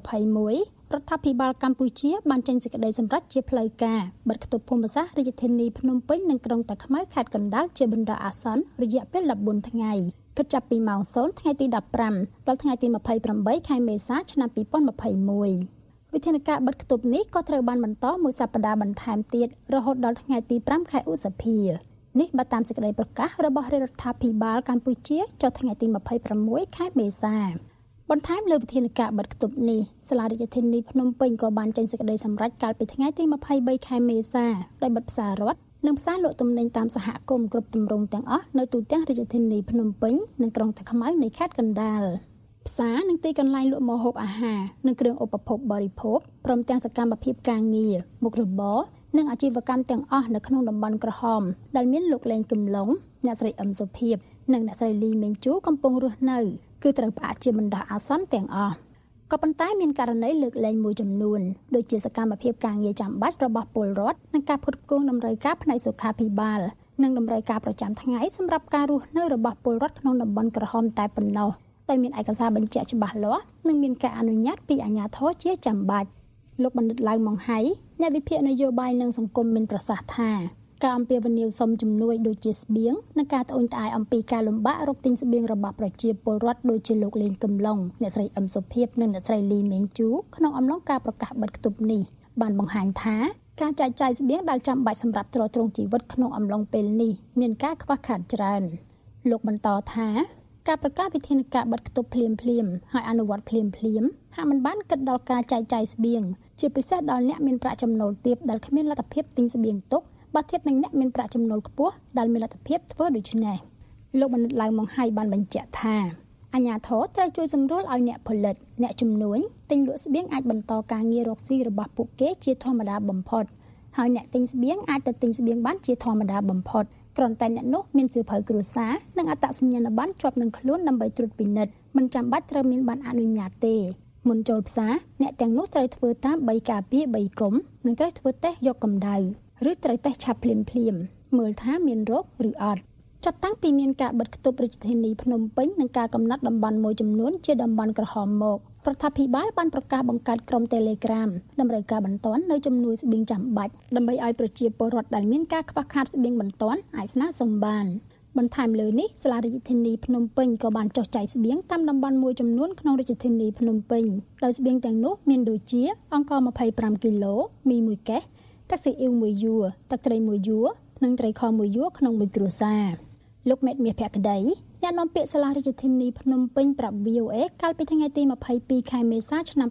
2021រដ្ឋាភិបាលកម្ពុជាបានចេញសេចក្តីសម្រេចជាផ្លូវការបិទគប់ភូមិសាស្ត្ររាជធានីភ្នំពេញនិងក្រុងតាខ្មៅខេត្តកណ្ដាលជាបណ្ដោះអាសន្នរយៈពេល14ថ្ងៃគិតចាប់ពីម៉ោង0ថ្ងៃទី15ដល់ថ្ងៃទី28ខែមេសាឆ្នាំ2021វិធានការបិទគប់នេះក៏ត្រូវបានបន្តមួយសប្តាហ៍បន្ថែមទៀតរហូតដល់ថ្ងៃទី5ខែឧសភានេះបើតាមសេចក្តីប្រកាសរបស់រដ្ឋាភិបាលកម្ពុជាចុះថ្ងៃទី26ខែមេសាបន្ថែមលើវិធានការបិទគប់នេះសាលារាជធានីភ្នំពេញក៏បានចេញសេចក្តីសម្រេចកាលពីថ្ងៃទី23ខែមេសាដោយបិទផ្សាររដ្ឋនិងផ្សារលក់ទំនិញតាមសហគមន៍គ្រប់ទម្រង់ទាំងអស់នៅទូទាំងរាជធានីភ្នំពេញនិងក្រុងតាខ្មៅនៃខេត្តកណ្ដាលផ្សារនិងទីកន្លែងលក់ម្ហូបអាហារនិងគ្រឿងឧបភោគបរិភោគព្រមទាំងសកម្មភាពការងារមុខរបរនិងអាជីវកម្មទាំងអស់នៅក្នុងតំបន់ក្រហមដែលមានលោកលេងគំឡុងអ្នកស្រីអឹមសុភាពនិងអ្នកស្រីលីមេងជូកំពុងរស់នៅគឺត្រូវផ្អាកជាបណ្ដោះអាសន្នទាំងអស់ក៏ប៉ុន្តែមានករណីលើកលែងមួយចំនួនដូចជាសកម្មភាពការងារចាំបាច់របស់ពលរដ្ឋនិងការផ្គត់ផ្គង់តម្រូវការផ្នែកសុខាភិបាលនិងតម្រូវការប្រចាំថ្ងៃសម្រាប់ការរស់នៅរបស់ពលរដ្ឋក្នុងតំបន់ក្រហមតែប៉ុណ្ណោះតែមានឯកសារបញ្ជាក់ច្បាស់លាស់និងមានការអនុញ្ញាតពីអាជ្ញាធរជាចាំបាច់លោកបណ្ឌិតឡៅម៉ុងហៃអ្នកវិភាគនយោបាយនិងសង្គមមានប្រសាសន៍ថាការអំពាវនាវសុំជំនួយដូចជាស្បៀងនិងការត្អូញត្អែអំពីការលំបាករកទិញស្បៀងរបស់ប្រជាពលរដ្ឋដូចជាលោកលេងកំឡុងអ្នកស្រីអឹមសុភាពនិងអ្នកស្រីលីមេងជូក្នុងអំឡុងការប្រកាសបិទគប់នេះបានបង្ហាញថាការចែកចាយស្បៀងដែលចាំបាច់សម្រាប់ទ្រទ្រង់ជីវិតក្នុងអំឡុងពេលនេះមានការខ្វះខាតច្រើនលោកបន្តថាការប្រកាសវិធានការបិទគប់ភ្លាមហើយអនុវត្តភ្លាមហាក់មិនបានគិតដល់ការចែកចាយស្បៀងជាពិសេសដល់អ្នកមានប្រាក់ចំណូលទាបដែលគ្មានលទ្ធភាពទិញស្បៀងទុកបើធៀបនឹងអ្នកមានប្រាក់ចំណូលខ្ពស់ដែលមានលទ្ធភាពធ្វើដូច្នេះលោកបណ្ឌិតឡៅម៉ុងហៃបានបញ្ជាក់ថាអាជ្ញាធរត្រូវជួយសម្រួលឲ្យអ្នកផលិតអ្នកជំនួញទិញលក់ស្បៀងអាចបន្តការងាររកស៊ីរបស់ពួកគេជាធម្មតាបំផុតហើយអ្នកទិញស្បៀងអាចទៅទិញស្បៀងបានជាធម្មតាបំផុតគ្រាន់តែអ្នកនោះមានសៀវភៅគ្រួសារនិងអត្តសញ្ញាណប័ណ្ណជាប់នឹងខ្លួនដើម្បីត្រួតពិនិត្យមិនចាំបាច់ត្រូវមានប័ណ្ណអនុញ្ញាតទេមុនចូលផ្សារអ្នកទាំងនោះត្រូវធ្វើតាម3ការពារ3កុំនិងត្រូវធ្វើតេស្តយកកម្ដៅឬត្រូវតេស្តឆាប់ភ្លាមមើលថាមានរោគឬអត់ចាប់តាំងពីមានការបិទគប់រាជធានីភ្នំពេញនិងការកំណត់តំបន់មួយចំនួនជាតំបន់ក្រហមមករដ្ឋាភិបាលបានប្រកាសបង្កើតក្រុម Telegram តម្រូវការបន្ទាន់នៅជំនួយស្បៀងចាំបាច់ដើម្បីឲ្យប្រជាពលរដ្ឋដែលមានការខ្វះខាតស្បៀងបន្ទាន់អាចស្នើសុំបានបន្ថែមលើនេះសាលារាជធានីភ្នំពេញក៏បានចុះចាយស្បៀងតាមតំបន់មួយចំនួនក្នុងរាជធានីភ្នំពេញដោយស្បៀងទាំងនោះមានដូចជាអង្ករ25គីឡូមី1កេសទឹកស៊ីអ៊ីវ1យួរទឹកត្រី1យួរនិងត្រីខ1យួរក្នុងមួយគ្រួសារលោកមេតមាសភក្តីអ្នកនាំពាក្យសាលារាជធានីភ្នំពេញប្រាប់ VOA កាលពីថ្ងៃទី22ខែមេសាឆ្នាំ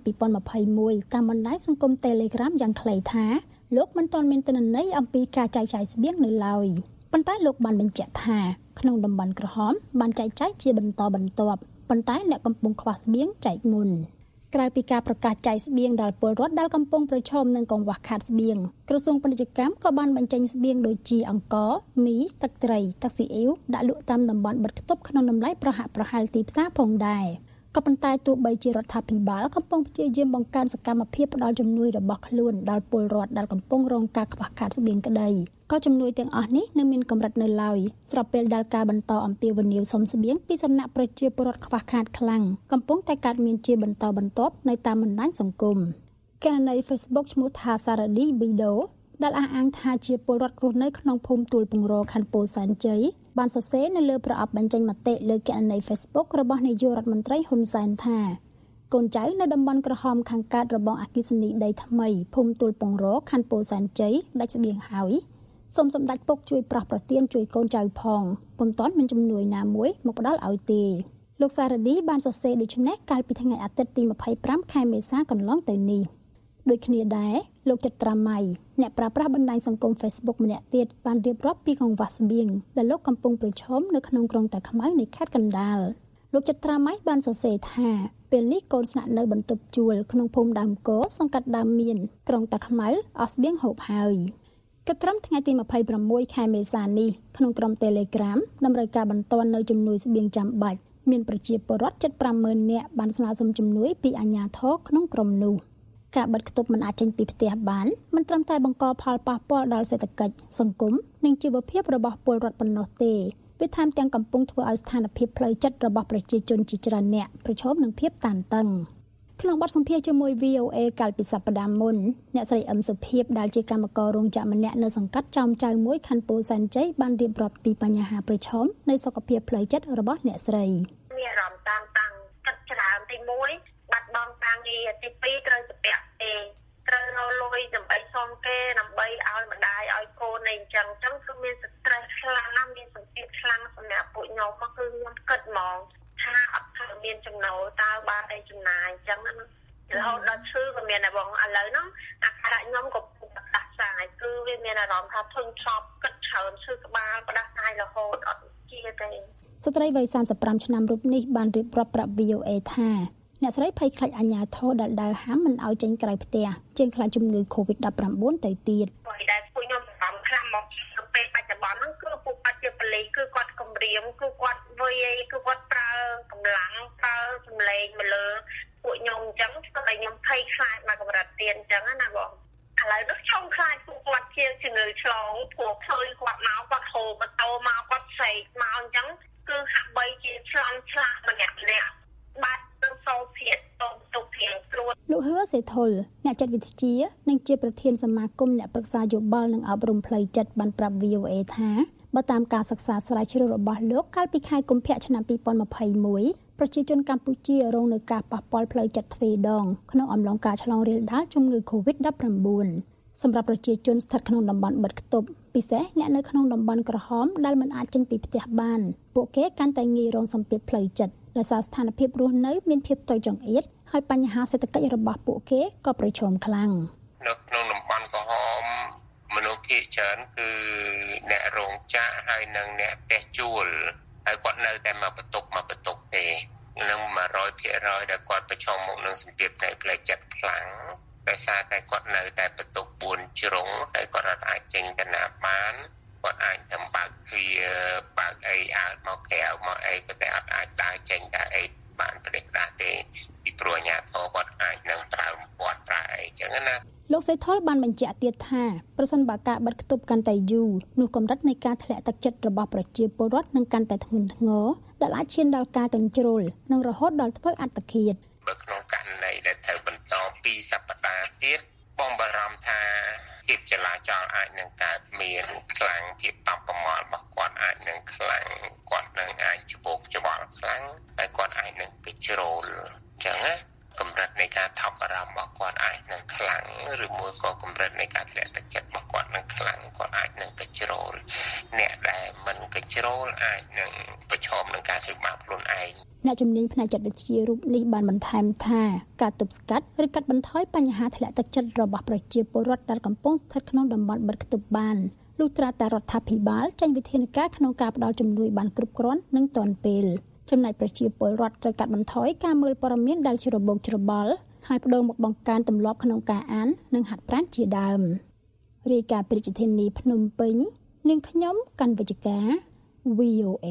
2021តាមបណ្ដាញសង្គម Telegram យ៉ាងខ្លីថាលោកមិនទាន់មានទិន្នន័យអំពីការចែកចាយស្បៀងនៅឡើយប៉ុន្តែលោកបានបញ្ជាក់ថាក្នុងតំបន់ក្រហមបានចែកចាយជាបន្តបន្ទាប់ប៉ុន្តែអ្នកកំពុងខ្វះស្បៀងចែកមុនក្រៅពីការប្រកាសចែកស្បៀងដល់ពលរដ្ឋដែលកំពុងប្រឈមនឹងកង្វះខាតស្បៀងក្រសួងពាណិជ្ជកម្មក៏បានបញ្ចេញស្បៀងដូចជាអង្ករមីទឹកត្រីទឹកស៊ីអ៊ីវដាក់លក់តាមតំបន់បិទគប់ក្នុងតម្លៃប្រហាក់ប្រហែលទីផ្សារផងដែរក៏ប៉ុន្តែទោះបីជារដ្ឋាភិបាលកំពុងព្យាយាមបង្កើនសកម្មភាពផ្តល់ជំនួយរបស់ខ្លួនដល់ពលរដ្ឋដែលកំពុងរងការខ្វះខាតស្បៀងក្តីក៏ជំនួយទាំងអស់នេះនៅមានកម្រិតនៅឡើយស្របពេលដែលការបន្តអំពាវនាវសុំស្បៀងពីសំណាក់ប្រជាពលរដ្ឋខ្វះខាតខ្លាំងកំពុងតែកើតមានជាបន្តបន្ទាប់នៅតាមបណ្ដាញសង្គមករណី Facebook ឈ្មោះថាសារ៉ាឌីប៊ីដូដែលអះអាងថាជាពលរដ្ឋរស់នៅក្នុងភូមិទួលពង្រខណ្ឌពោធិ៍សែនជ័យបានសរសេរនៅលើប្រអប់បញ្ចេញមតិលើគណនី Facebook របស់នាយករដ្ឋមន្ត្រីហ៊ុនសែនថាកូនចៅនៅតំបន់ក្រហមខាងកើតរបងអគ្គិសនីដីថ្មីភូមិទួលពង្រខណ្ឌពោធិ៍សែនជ័យដាច់ស្បៀងហើយសូមសម្ដេចពុកជួយប្រោះប្រទានជួយកូនចៅផងពុំទាន់មានជំនួយណាមួយមកផ្ដល់ឲ្យទេលោកសារ៉ាឌីបានសរសេរដូចនេះកាលពីថ្ងៃអាទិត្យទី25ខែមេសាកន្លងទៅនេះដូចគ្នាដែរលោកចិត្តត្រាម៉ៃអ្នកប្រើប្រាស់បណ្ដាញសង្គម Facebook ម្នាក់ទៀតបានរៀបរាប់ពីកង្វះស្បៀងដែលលោកកំពុងប្រឈមនៅក្នុងក្រុងតាខ្មៅនៃខេត្តកណ្ដាលលោកចិត្តត្រាម៉ៃបានសរសេរថាពេលនេះកូនស្នាក់នៅបន្ទប់ជួលក្នុងភូមិដើមកោសង្កាត់ដើមមានក្រុងតាខ្មៅអស់ស្បៀងហូបហើយគិតត្រឹមថ្ងៃទី26ខែមេសានេះក្នុងក្រុម Telegram តម្រូវការបន្ទាន់នៅជំនួយស្បៀងចាំបាច់មានប្រជាពលរដ្ឋជិត 50,000 នាក់បានស្នើសុំជំនួយពីអាជ្ញាធរក្នុងក្រុមនោះការបិទគប់មិនអាចចេញពីផ្ទះបានមិនត្រឹមតែបង្កផលប៉ះពាល់ដល់សេដ្ឋកិច្ចសង្គមនិងជីវភាពរបស់ពលរដ្ឋប៉ុណ្ណោះទេវាថែមទាំងកំពុងធ្វើឲ្យស្ថានភាពផ្លូវចិត្តរបស់ប្រជាជនជាច្រើនអ្នកប្រឈមនឹងភាពតានតឹងក្នុងបទសម្ភាសន៍ជាមួយ VOA កាលពីសប្តាហ៍មុនអ្នកស្រីអឹមសុភាពដែលជាកម្មកររោងចក្រម្នាក់នៅសង្កាត់ចោមចៅមួយខណ្ឌពោធិ៍សែនជ័យបានរៀបរាប់ពីបញ្ហាប្រឈមនៃសុខភាពផ្លូវចិត្តរបស់អ្នកស្រីមានអារម្មណ៍តានតឹងចិត្តច្រើនទី1បាត់បង់ការងារទី2ត្រូវស្ពាក់ទេត្រូវរលុយដើម្បីសុំគេដើម្បីឲ្យម្ដាយឲ្យកូនអីចឹងគឺមាន stress ខ្លាំងណាស់មានសម្ពាធខ្លាំងសម្រាប់ពួកខ្ញុំមកគឺខ្ញុំគិតហ្មងថាអត់ថាមានចំណូលតើបានអីចំណាយអញ្ចឹងណារហូតដល់ឈឺក៏មានដែរបងឥឡូវហ្នឹងអាការៈខ្ញុំក៏ពុកផ្ដាសាយគឺវាមានអារម្មណ៍ថាធុញឆ្លប់គិតច្រើនឈឺក្បាលផ្ដាសាយរហូតអត់ជាទេស្ត្រីវ័យ35ឆ្នាំរូបនេះបានរៀបរាប់ប្រាប់ VOA ថាអ្នកស្រីភ័យខ្លាចអាជ្ញាធរដែលដើរហាមមិនឲ្យចេញក្រៅផ្ទះជាងខ្លាចជំងឺ COVID-19 ទៅទៀតហើយដែលពួកខ្ញុំបារម្ភខ្លាំងមកក្នុងពេលបច្ចុប្បន្នហ្នឹងគឺពួកបាត់ជាប៉ូលីសគឺគាត់គំរាមគឺគាត់វ័យគឺគាត់ប្រើកម្លាំងប្រើសម្លេងមកលើពួកខ្ញុំអញ្ចឹងគឺតែខ្ញុំភ័យខ្លាចមកកម្រិតទៀតអញ្ចឹងណាបងឥឡូវនេះខ្ញុំខ្លាចពួកគាត់ជាជំងឺឆ្លងព្រោះឃើញគាត់មកគាត់ហូបម៉ូតូមកគាត់ស្រែកមកអញ្ចឹងគឺហាក់បីជាឆ្លងឆ្លាក់ម្នាក់បាត់សូភៀតទុកព្រៀងស្រួលលោកហឿសេធុលអ្នកចិត្តវិទ្យានិងជាប្រធានសមាគមអ្នកប្រឹក្សាយោបល់និងអប់រំផ្លូវចិត្តបានប្រាប់ VOA ថាបើតាមការសិក្សាស្រាវជ្រាវរបស់លោកកាលពីខែកុម្ភៈឆ្នាំ2021ប្រជាជនកម្ពុជារងនឹងការប៉ះពាល់ផ្លូវចិត្តទ្វេដងក្នុងអំឡុងការឆ្លងរាលដាលជំងឺ COVID-19 សម្រាប់ប្រជាជនស្ថិតក្នុងតំបន់បិទគប់ពិសេសអ្នកនៅក្នុងតំបន់ក្រហមដែលមិនអាចចេញពីផ្ទះបានពួកគេកាន់តែងាយរងសម្ពាធផ្លូវចិត្តដោយសារស្ថានភាពរស់នៅមានភាពតូចចង្អៀតហើយបញ្ហាសេដ្ឋកិច្ចរបស់ពួកគេក៏ប្រឈមខ្លាំងនៅក្នុងតំបន់ក្រហមមនុស្សភាគច្រើនគឺអ្នករោងចក្រហើយនិងអ្នកផ្ទះជួលហើយគាត់នៅតែមកបន្ទុកទេនឹង 100% ដែលគាត់ប្រឈមមុខនឹងសម្ពាធផ្នែកផ្លូវចិត្តខ្លាំងដោយសារតែគាត់នៅតែបន្ទុក4ជ្រុងហើយគាត់អាចចេញទៅណាបានគាត់អាចទៅបើកទ្វារបើកអីអើមកក្រៅមកអីប៉ុន្តែអត់អាចដើរចេញដើរអីបានប្រទេសដាស់ទេពីព្រោះអាជ្ញាធរគាត់អាចនឹងប្រើពាត់ប្រើអីចឹងណាលោកសេធុលបានបញ្ជាក់ទៀតថាប្រសិនបើការបិទគប់កាន់តែយូរនោះកម្រិតនៃការធ្លាក់ទឹកចិត្តរបស់ប្រជាពលរដ្ឋនឹងកាន់តែធ្ងន់ធ្ងរដែលអាចឈានដល់ការកញ្ជ្រោលនិងរហូតដល់ធ្វើអត្តឃាតបើក្នុងករណីដែលត្រូវបន្ត2សប្តាហ៍ទៀតបងបារម្ភថាភាពចលាចលអាចនឹងកើតមានខ្លាំងភាពតប់ប្រមល់របស់គាត់អាចនឹងខ្លាំងគាត់នឹងអាចច្បោកច្បល់ខ្លាំងហើយគាត់អាចនឹងកញ្ជ្រោលអញ្ចឹងណាកម្រិតនៃការថប់បារម្ភរបស់គាត់អាចនឹងខ្លាំងឬមួយក៏កម្រិតនៃការធ្លាក់ទឹកចិត្តរបស់គាត់នឹងខ្លាំងគាត់អាចនឹងកញ្ជ្រោលអ្នកដែលមិនកញ្ជ្រោលអាចនឹងប្រឈមនឹងការធ្វើបាបខ្លួនឯងអ្នកជំនាញផ្នែកចិត្តវិទ្យារូបនេះបានបន្ថែមថាការទប់ស្កាត់ឬកាត់បន្ថយបញ្ហាធ្លាក់ទឹកចិត្តរបស់ប្រជាពលរដ្ឋដែលកំពុងស្ថិតក្នុងតំបន់បិទគប់បានលុះត្រាតែរដ្ឋាភិបាលចេញវិធានការក្នុងការផ្តល់ជំនួយបានគ្រប់គ្រាន់និងទាន់ពេលចំណែកប្រជាពលរដ្ឋត្រូវកាត់បន្ថយការមើលព័ត៌មានដែលច្របូកច្របល់ហើយបដូរមកបង្កើនទម្លាប់ក្នុងការអាននិងហាត់ប្រាណជាដើមរាយការណ៍ពីរាជធានីភ្នំពេញនាងខ្ញុំកាន់វិជ្ជការ VOA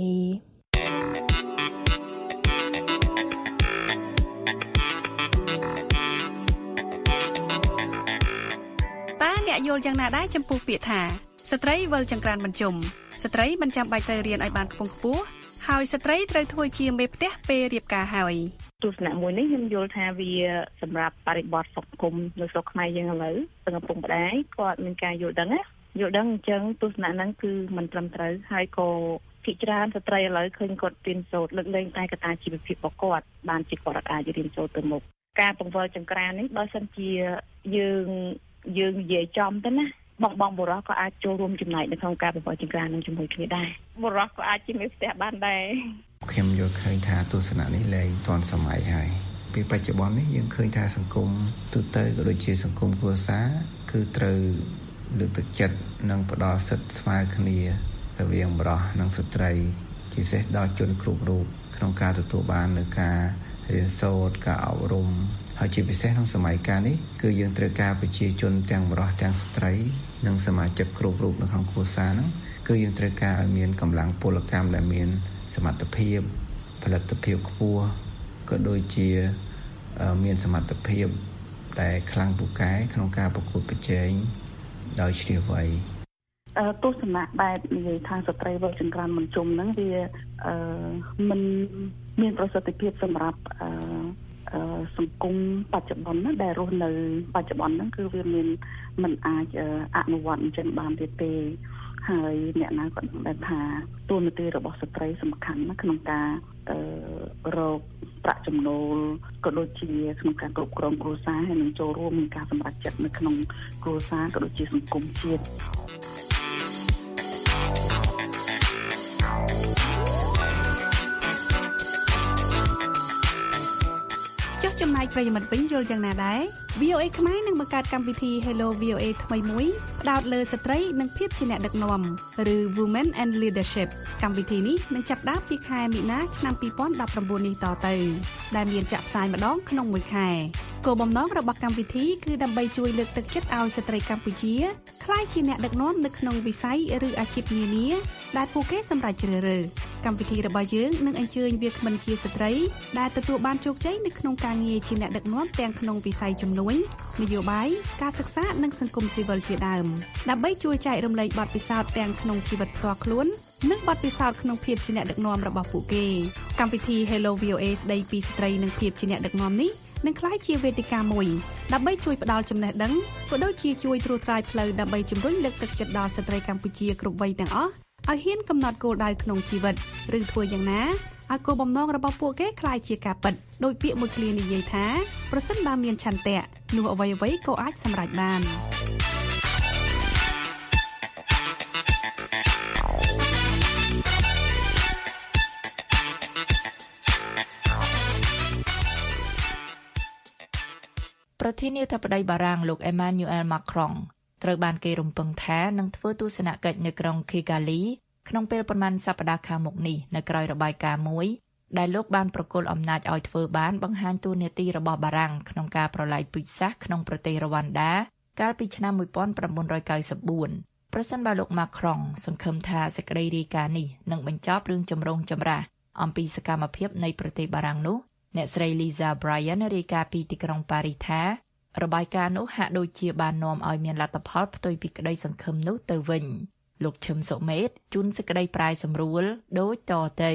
អ្នកយល់យ៉ាងណាដែរចំពោះពាក្យថាស្ត្រីវិលចង្ក្រានបញ្ជុំស្ត្រីមិនចាំបាច់ទៅរៀនឲ្យបានខ្ពង់ខ្ពស់ហើយស្ត្រីត្រូវធ្វើជាមេផ្ទះពេលរៀបការហើយទស្សនៈមួយនេះខ្ញុំយល់ថាវាសម្រាប់បរិបទសង្គមនៅស្រុកខ្មែរយើងឥឡូវទាំងឪពុកម្ដាយគាត់មានការយល់ដឹងអញ្ចឹងទស្សនៈហ្នឹងគឺមិនត្រឹមត្រូវហើយក៏ភាគច្រើនស្ត្រីឥឡូវឃើញគាត់រៀនសូត្រលើកលែងតែកត្តាជីវភាពរបស់គាត់បានជាគាត់អាចរៀនសូត្រទៅមុខការបង្វិលចង្ក្រាននេះបើសិនជាយើងនិយាយចំទៅណាបងបុរសក៏អាចចូលរួមចំណែកនៅក្នុងការបង្វិលចង្ក្រាននឹងជាមួយគ្នាដែរបុរសក៏អាចជាមេផ្ទះបានដែរខ្ញុំយល់ឃើញថាទស្សនៈនេះលែងទាន់សម័យហើយពីបច្ចុប្បន្ននេះយើងឃើញថាសង្គមទូទៅក៏ដូចជាសង្គមគ្រួសារគឺត្រូវលើកទឹកចិត្តនិងផ្ដល់សិទ្ធិស្មើគ្នារវាងបុរសនិងស្ត្រីជាពិសេសដល់ជនគ្រប់រូបក្នុងការទទួលបាននូវការរៀនសូត្រការអប់រំហើយជាពិសេសក្នុងសម័យកាលនេះគឺយើងត្រូវការប្រជាជនទាំងបុរសទាំងស្ត្រីនិងសមាជិកគ្រប់រូបនៅក្នុងគ្រួសារហ្នឹងគឺយើងត្រូវការឲ្យមានកម្លាំងពលកម្មដែលមានសមត្ថភាពផលិតភាពខ្ពស់ក៏ដូចជាមានសមត្ថភាពដែលខ្លាំងពូកែក្នុងការប្រកួតប្រជែងដោយជ្រាលជ្រៅទស្សនៈបែបនិយាយថាស្ត្រីវិលចង្ក្រានមិនជុំហ្នឹងវាមិនមានប្រសិទ្ធភាពសម្រាប់សង្គមបច្ចុប្បន្នណាដែលរស់នៅបច្ចុប្បន្នហ្នឹងគឺវាមានមិនអាចអនុវត្តអញ្ចឹងបានទៀតទេហើយអ្នកណាក៏ដឹងថាតួនាទីរបស់ស្ត្រីសំខាន់ណាក្នុងការរកប្រាក់ចំណូលក៏ដូចជាក្នុងការគ្រប់គ្រងគ្រួសារហើយនឹងចូលរួមក្នុងការសម្រេចចិត្តនៅក្នុងគ្រួសារក៏ដូចជាសង្គមជាតិចំណែកប្រិយមិត្តវិញយល់យ៉ាងណាដែរ VOA ខ្មែរនឹងបង្កើតកម្មវិធី Hello VOA ថ្មីមួយផ្ដោតលើស្ត្រីនិងភាពជាអ្នកដឹកនាំឬ Women and Leadership កម្មវិធីនេះនឹងចាប់ផ្ដើមពីខែមីនាឆ្នាំ2019នេះតទៅដែលមានចាក់ផ្សាយម្ដងក្នុងមួយខែគោលបំណងរបស់កម្មវិធីគឺដើម្បីជួយលើកទឹកចិត្តឲ្យស្ត្រីកម្ពុជាក្លាយជាអ្នកដឹកនាំនៅក្នុងវិស័យឬអាជីពនានាដែលពួកគេសម្រេចជ្រើសរើសកម្មវិធីរបស់យើងនឹងអញ្ជើញវាគ្មិនជាស្ត្រីដែលទទួលបានជោគជ័យនៅក្នុងការងារជាអ្នកដឹកនាំទាំងក្នុងវិស័យជំនួញនយោបាយការសិក្សានិងសង្គមស៊ីវិលជាដើមដើម្បីជួយចែករំលែកបទពិសោធន៍ទាំងក្នុងជីវិតផ្ទាល់ខ្លួននិងបទពិសោធន៍ក្នុងភាពជាអ្នកដឹកនាំរបស់ពួកគេកម្មវិធី Hello VOA ស្ដីពីស្ត្រីនិងភាពជាអ្នកដឹកនាំនេះនឹងក្លាយជាវេទិកាមួយដើម្បីជួយផ្ដល់ចំណេះដឹងក៏ដូចជាជួយត្រួសត្រាយផ្លូវដើម្បីជំរុញលើកទឹកចិត្តដល់ស្ត្រីកម្ពុជាគ្រប់វ័យទាំងអស់ឲ្យហ៊ានកំណត់គោលដៅក្នុងជីវិតឬធ្វើយ៉ាងណាឲ្យគោលបំណងរបស់ពួកគេក្លាយជាការពិតដោយពាក្យមួយឃ្លានិយាយថាប្រសិនបើមានឆន្ទៈនោះអ្វីៗក៏អាចសម្រេចបានប្រធានាធិបតីបារាំងលោក Emmanuel Macron ត្រូវបានគេរំពឹងថានឹងធ្វើទស្សនកិច្ចនៅក្រុង Kigali ក្នុងពេលប្រមាណសប្តាហ៍ខាងមុខនេះនៅក្រៅរបាយការណ៍មួយដែលលោកបានប្រគល់អំណាចឲ្យធ្វើបានបង្ហាញតួនាទីរបស់បារាំងក្នុងការប្រឡាយពូជសាសន៍ក្នុងប្រទេសរវ៉ាន់ដាកាលពីឆ្នាំ1994ប្រសិនបើលោក Macron សង្ឃឹមថាសេចក្តីរាយការណ៍នេះនឹងបញ្ចប់រឿងចម្រូងចម្រាសអំពីសកម្មភាពនៃប្រទេសបារាំងនោះអ្នកស្រី Lisa Bryan រាយការណ៍ពីទីក្រុងប៉ារីសថារបាយការណ៍នោះហាក់ដូចជាបាននាំឲ្យមានលទ្ធផលផ្ទុយពីក្តីសង្ឃឹមនោះទៅវិញលោកឈឹមសុមេតជូនសេចក្តីប្រាយសម្រួលដូចតទៅ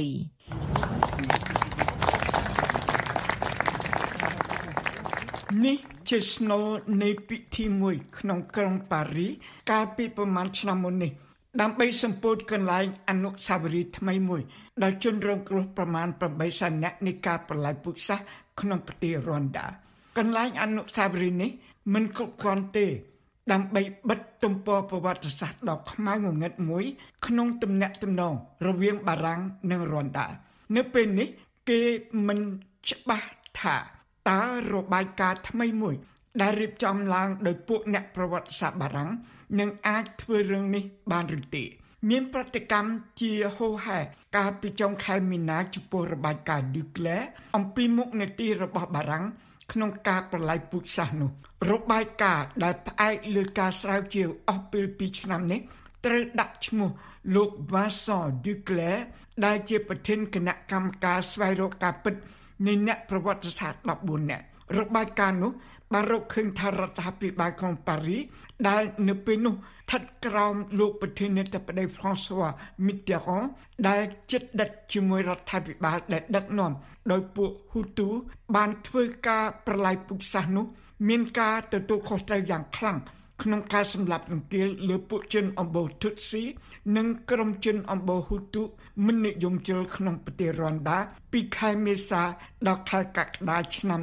នេះជាស្នូលនៃពិធីមួយក្នុងក្រុងប៉ារីសកាលពីប្រមាណឆ្នាំមុននេះដើម្បីសម្ពោធកន្លែងអនុស្សាវរីយ៍ថ្មីមួយដោយជនរងគ្រោះប្រមាណ8សែននាក់នៃការប្រឡាយពូជសាសន៍ក្នុងប្រទេសរ៉ុនដាកន្លែងអនុស្សាវរីយ៍នេះមិនគ្រប់គ្រាន់ទេដើម្បីបិទទំព័រប្រវត្តិសាស្ត្រដ៏ខ្មៅងងឹតមួយក្នុងទំនាក់ទំនងរវាងបារាំងនិងរ៉ុនដានៅពេលនេះគេមិនច្បាស់ថាតើរបាយការណ៍ថ្មីមួយដែលរៀបចំឡើងដោយពួកអ្នកប្រវត្តិសាស្ត្របារាំងនឹងអាចធ្វើរឿងនេះបានឬទេមានប្រតិកម្មជាហូរហែកាលពីចុងខែមីនាចំពោះរបាយការណ៍ Duclair អំពីមុខនីតិរបស់បារាំងក្នុងការប្រឡាយពូជសាសន៍នោះរបាយការណ៍ដែលផ្អែកលើការស្រាវជ្រាវអស់ពេល2ឆ្នាំនេះត្រូវដាក់ឈ្មោះលោក Vincent Duclair ដែលជាប្រធានគណៈកម្មការស្វែងរកការពិតនៃអ្នកប្រវត្តិសាស្ត្រ14នាក់របាយការណ៍នោះបានរកឃើញថារដ្ឋាភិបាលក្រុងប៉ារីសដែលនៅពេលនោះស្ថិតក្រោមលោកប្រធានាធិបតី François Mitterrand ដែលជិតដិតជាមួយរដ្ឋាភិបាលដែលដឹកនាំដោយពួកហ៊ូទូបានធ្វើការប្រឡាយពូជសាសន៍នោះមានការទទួលខុសត្រូវយ៉ាងខ្លាំងក្នុងការសម្លាប់រង្គាលលើពួកជនអំបូរ Tutsi និងក្រុមជនអំបូរ Hutu មិននិយមជឿក្នុងប្រទេសរ៉ុនដាពីខែមេសាដល់ខែកក្កដាឆ្នាំ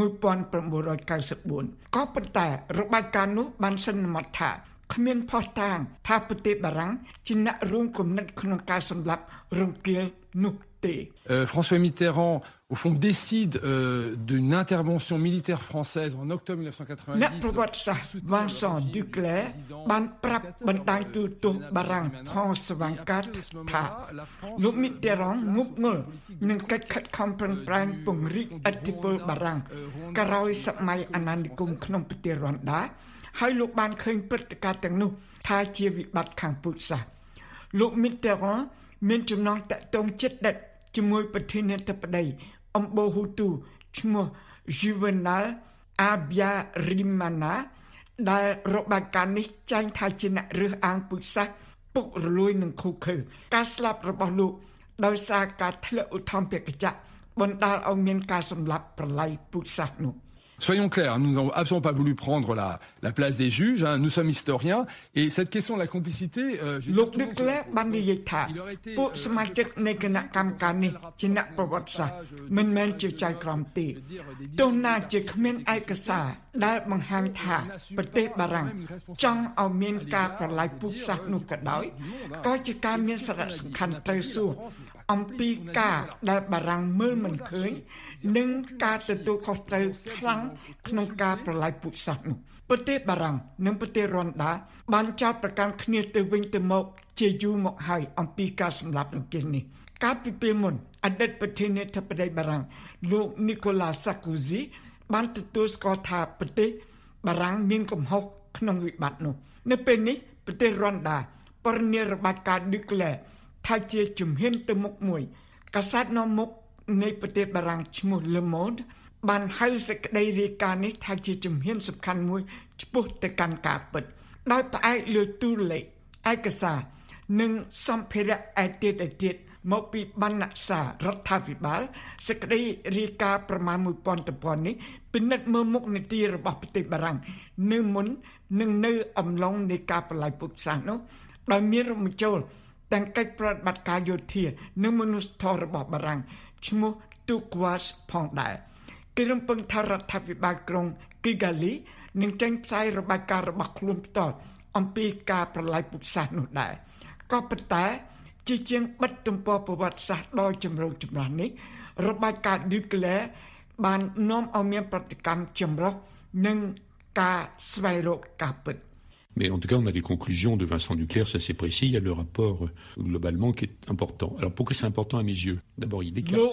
1994ក៏ប៉ុន្តែរបាយការណ៍នោះបានសន្មតថាគ្មានភស្តុតាងថាប្រទេសបារាំងជាអ្នករួមគំនិតក្នុងការសម្លាប់រង្គាលនោះទេ François Mitterrand au fond décide d'une intervention militaire française en octobre 1990. អ្នកប្រវត្តិសាស្ត្រ Vincent Duclair បានប្រាប់បណ្ដាញទូរទស្សន៍បារាំង France 24ថាលោក Mitterrand ងប់ងល់នឹងកិច្ចខិតខំប្រឹងប្រែងពង្រីកឥទ្ធិពលបារាំងក្រោយសម័យអាណានិគមក្នុងប្រទេសរ៉ុនដាហើយលោកបានឃើញព្រឹត្តិការណ៍ទាំងនោះថាជាវិបត្តិខាងពូជសាសន៍លោក Mitterrand មានចំណងតាក់ទងជិតដិតជាមួយប្រធានាធិបតីអំបូរហ៊ូទូឈ្មោះ Juvenal Habyarimana ដែលរបាយការណ៍នេះចែងថាជាអ្នករើសអើងពូជសាសន៍ពុករលួយនឹងឃុំឃើញការស្លាប់របស់លោកដោយសារការធ្លាក់ឧទ្ធម្ភាគចក្របណ្ដាលឲ្យមានការសម្លាប់ប្រល័យពូជសាសន៍នោះ Soyons clairs, nous n'avons absolument pas voulu prendre la place des juges, nous sommes historiens, et cette question de la complicité... លោកឌឹកលែបាននិយាយថាពួកសមាជិកនៃគណៈកម្មការនេះជាអ្នកប្រវត្តិសាស្ត្រមិនមែនជាចៅក្រមទេទោះណាជាគ្មានឯកសារដែលបង្ហាញថាប្រទេសបារាំងចង់ឲ្យមានការប្រល័យពូជសាសន៍នោះក៏ដោយក៏ជាការមានសារៈសំខាន់ត្រូវសួរអំពីការដែលបារាំងមើលមិនឃើញនិងការទទួលខុសត្រូវខ្លាំងក្នុងការប្រល័យពូជសាសន៍នោះប្រទេសបារាំងនិងប្រទេសរ៉ុនដាបានចោទប្រកាន់គ្នាទៅវិញទៅមកជាយូរមកហើយអំពីការសម្លាប់រង្គាលនេះកាលពីពេលមុនអតីតប្រធានាធិបតីបារាំងលោក Nicolas Sarkozy បានទទួលស្គាល់ថាប្រទេសបារាំងមានកំហុសក្នុងវិបត្តិនោះនៅពេលនេះប្រទេសរ៉ុនដាបរិញ្ញារបាយការណ៍ Duclair ថាជាជំហានទៅមុខមួយកាសែតនាំមុខនៃប្រទេសបារាំងឈ្មោះ Le Monde បានហៅសេចក្តីរាយការណ៍នេះថាជាជំហានសំខាន់មួយឆ្ពោះទៅកាន់ការពិតដោយផ្អែកលើទូលេខឯកសារនិងសម្ភារៈឯទៀតមកពីបណ្ណសាររដ្ឋាភិបាលសេចក្តីរាយការណ៍ប្រមាណ 1000 ទំព័រនេះពិនិត្យមើលមុខនីតិរបស់ប្រទេសបារាំងនៅមុននិងនៅអំឡុងនៃការប្រល័យពូជសាសន៍នោះដោយមានរួមបញ្ចូលទាំងកិច្ចប្រតិបត្តិការយោធានិងមនុស្សធម៌របស់បារាំងឈ្មោះ Turquoise ផងដែរគេរំពឹងថារដ្ឋាភិបាលក្រុង Kigali នឹងចេញផ្សាយរបាយការណ៍របស់ខ្លួនផ្ទាល់អំពីការប្រល័យពូជសាសន៍នោះដែរក៏ប៉ុន្តែជាជាងបិទទំព័រប្រវត្តិសាស្ត្រដ៏ចម្រូងចម្រាសនេះរបាយការណ៍ Duclair បាននាំឲ្យមានប្រតិកម្មចម្រុះនិងការស្វែងរកការពិត Mais en tout cas, on a les conclusions de Vincent Duclair, c'est assez précis. Il y a le rapport globalement qui est important. Alors pourquoi c'est important à mes yeux? D'abord, il écarte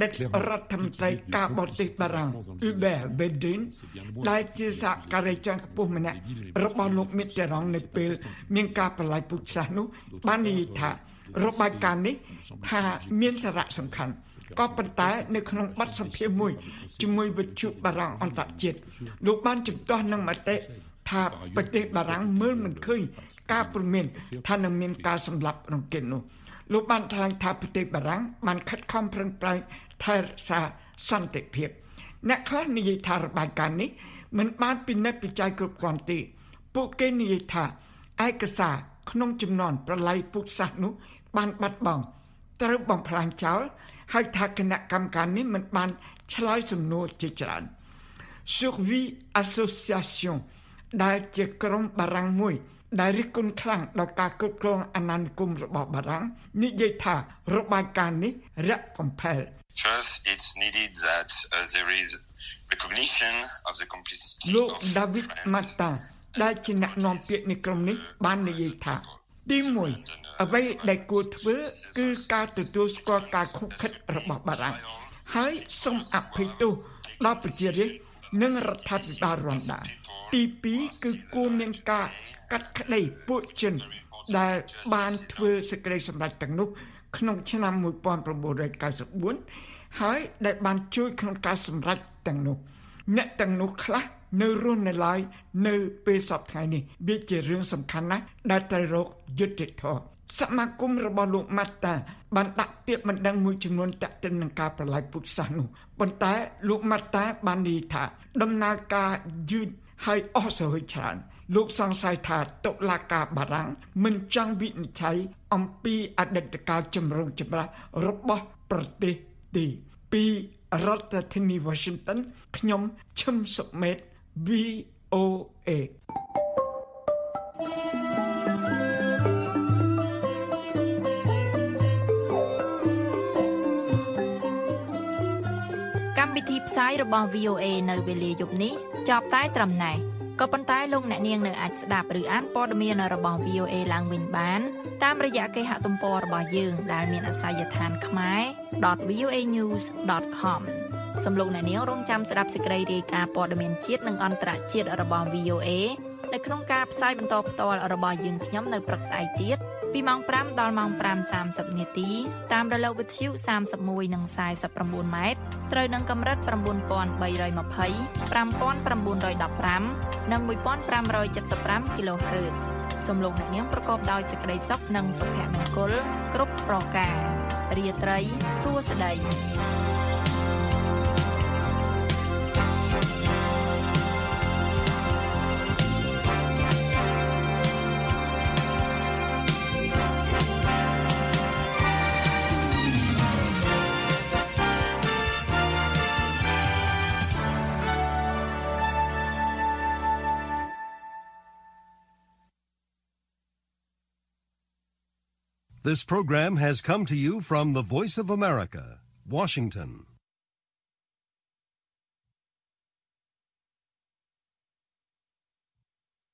clairement Hubert Védrine ដែលជាសហការីជាន់ខ្ពស់ម្នាក់របស់លោកមីតេរ៉ង់នៅពេលមានការប្រល័យពូជសាសន៍នោះបាននិយាយថារបាយការណ៍នេះថាមានសារៈសំខាន់ក៏ប៉ុន្តែនៅក្នុងបទសម្ភាសន៍មួយជាមួយវិទ្យុបារាំងអន្តរជាតិលោកបានជំទាស់នឹងមតិថាប្រទេសបារាំងមើលមិនឃើញការព្រមានថានឹងមានការសម្លាប់រង្គាលនោះលោកបានថ្លែងថាប្រទេសបារាំងបានខិតខំប្រឹងប្រែងថែរក្សាសន្តិភាពអ្នកខ្លះនិយាយថារបាយការណ៍នេះមិនបានពិនិត្យពិច័យគ្រប់គ្រាន់ទេពួកគេនិយាយថាឯកសារក្នុងចំនួនប្រល័យពូជសាសន៍នោះបានបាត់បង់ត្រូវបំផ្លាញចោលហើយថាគណៈកម្មការនេះមិនបានឆ្លើយសំណួរជាច្រើន Survie Association ដែលជាក្រុមបារាំងមួយដែលរិះគន់ខ្លាំងដល់ការគ្រប់គ្រងអាណានិគមរបស់បារាំងនិយាយថារបាយការណ៍នេះរកកំផែល First, it's needed that there is recognition of the complicity លោក David Martin ដែលជាអ្នកនាំពាក្យនៃក្រុមនេះបាននិយាយថាទី1អ្វីដែលគួរធ្វើគឺការទទួលស្គាល់ការខុសខិតរបស់បារាំងហើយសូមអភ័យទោសដល់ប្រជារាស្ត្រនិងរដ្ឋាភិបាលរ៉ុនដាទី2គឺគួរមានការកាត់ក្តីពួកជនដែលបានធ្វើសេចក្តីសម្រេចទាំងនោះក្នុងឆ្នាំ1994ហើយដែលបានជួយក្នុងការសម្រេចទាំងនោះអ្នកទាំងនោះខ្លះនៅរស់នៅឡើយនៅពេលសពថ្ងៃនេះវាជារឿងសំខាន់ណាស់ដែលត្រូវរកយុត្តិធម៌សមាគមរបស់លោកម៉ាតាបានដាក់ពាក្យបណ្ដឹងមួយចំនួនទាក់ទិននឹងការប្រល័យពូជសាសន៍នោះប៉ុន្តែលោកម៉ាតាបាននិយាយថាដំណើរការយឺតហើយអស់សហច្រើនលោកសង្ស័យថាតុលាការបារាំងមិនចង់វិនិច្ឆ័យអំពីអតីតកាលចម្រូងចម្រាសរបស់ប្រទេសទេពីរដ្ឋធានី Washington ខ្ញុំឈឹមសុមេត VOA កម្មវិធីផ្សាយរបស់ VOA នៅវេលាយប់នេះចប់តែត្រឹមណេះក៏ប៉ុន្តែលោកអ្នកនាងនៅអាចស្ដាប់ឬអានព័ត៌មានរបស់ VOA ឡើងវិញបានតាមរយៈគេហទំព័ររបស់យើងដែលមានអាសយដ្ឋានkhmer.voanews.com សំឡេងអ្នកនាងរងចាំស្ដាប់សេចក្តីរាយការណ៍ព័ត៌មានជាតិនិងអន្តរជាតិរបស់ VOA នៅក្នុងការផ្សាយបន្តផ្ទាល់របស់យើងខ្ញុំនៅព្រឹកស្អែកទៀតពីម៉ោង5ដល់ម៉ោង 5:30 នាទីតាមរលកវិទ្យុ 31 និង 49 ម៉ែត្រត្រូវនឹងកម្រិត 9320 5915 និង 1575 kHz សំឡេងអ្នកនាងប្រកបដោយសេចក្តីសុខនិងសុភមង្គលគ្រប់ប្រការរាត្រីសួស្តី This program has come to you from the Voice of America, Washington.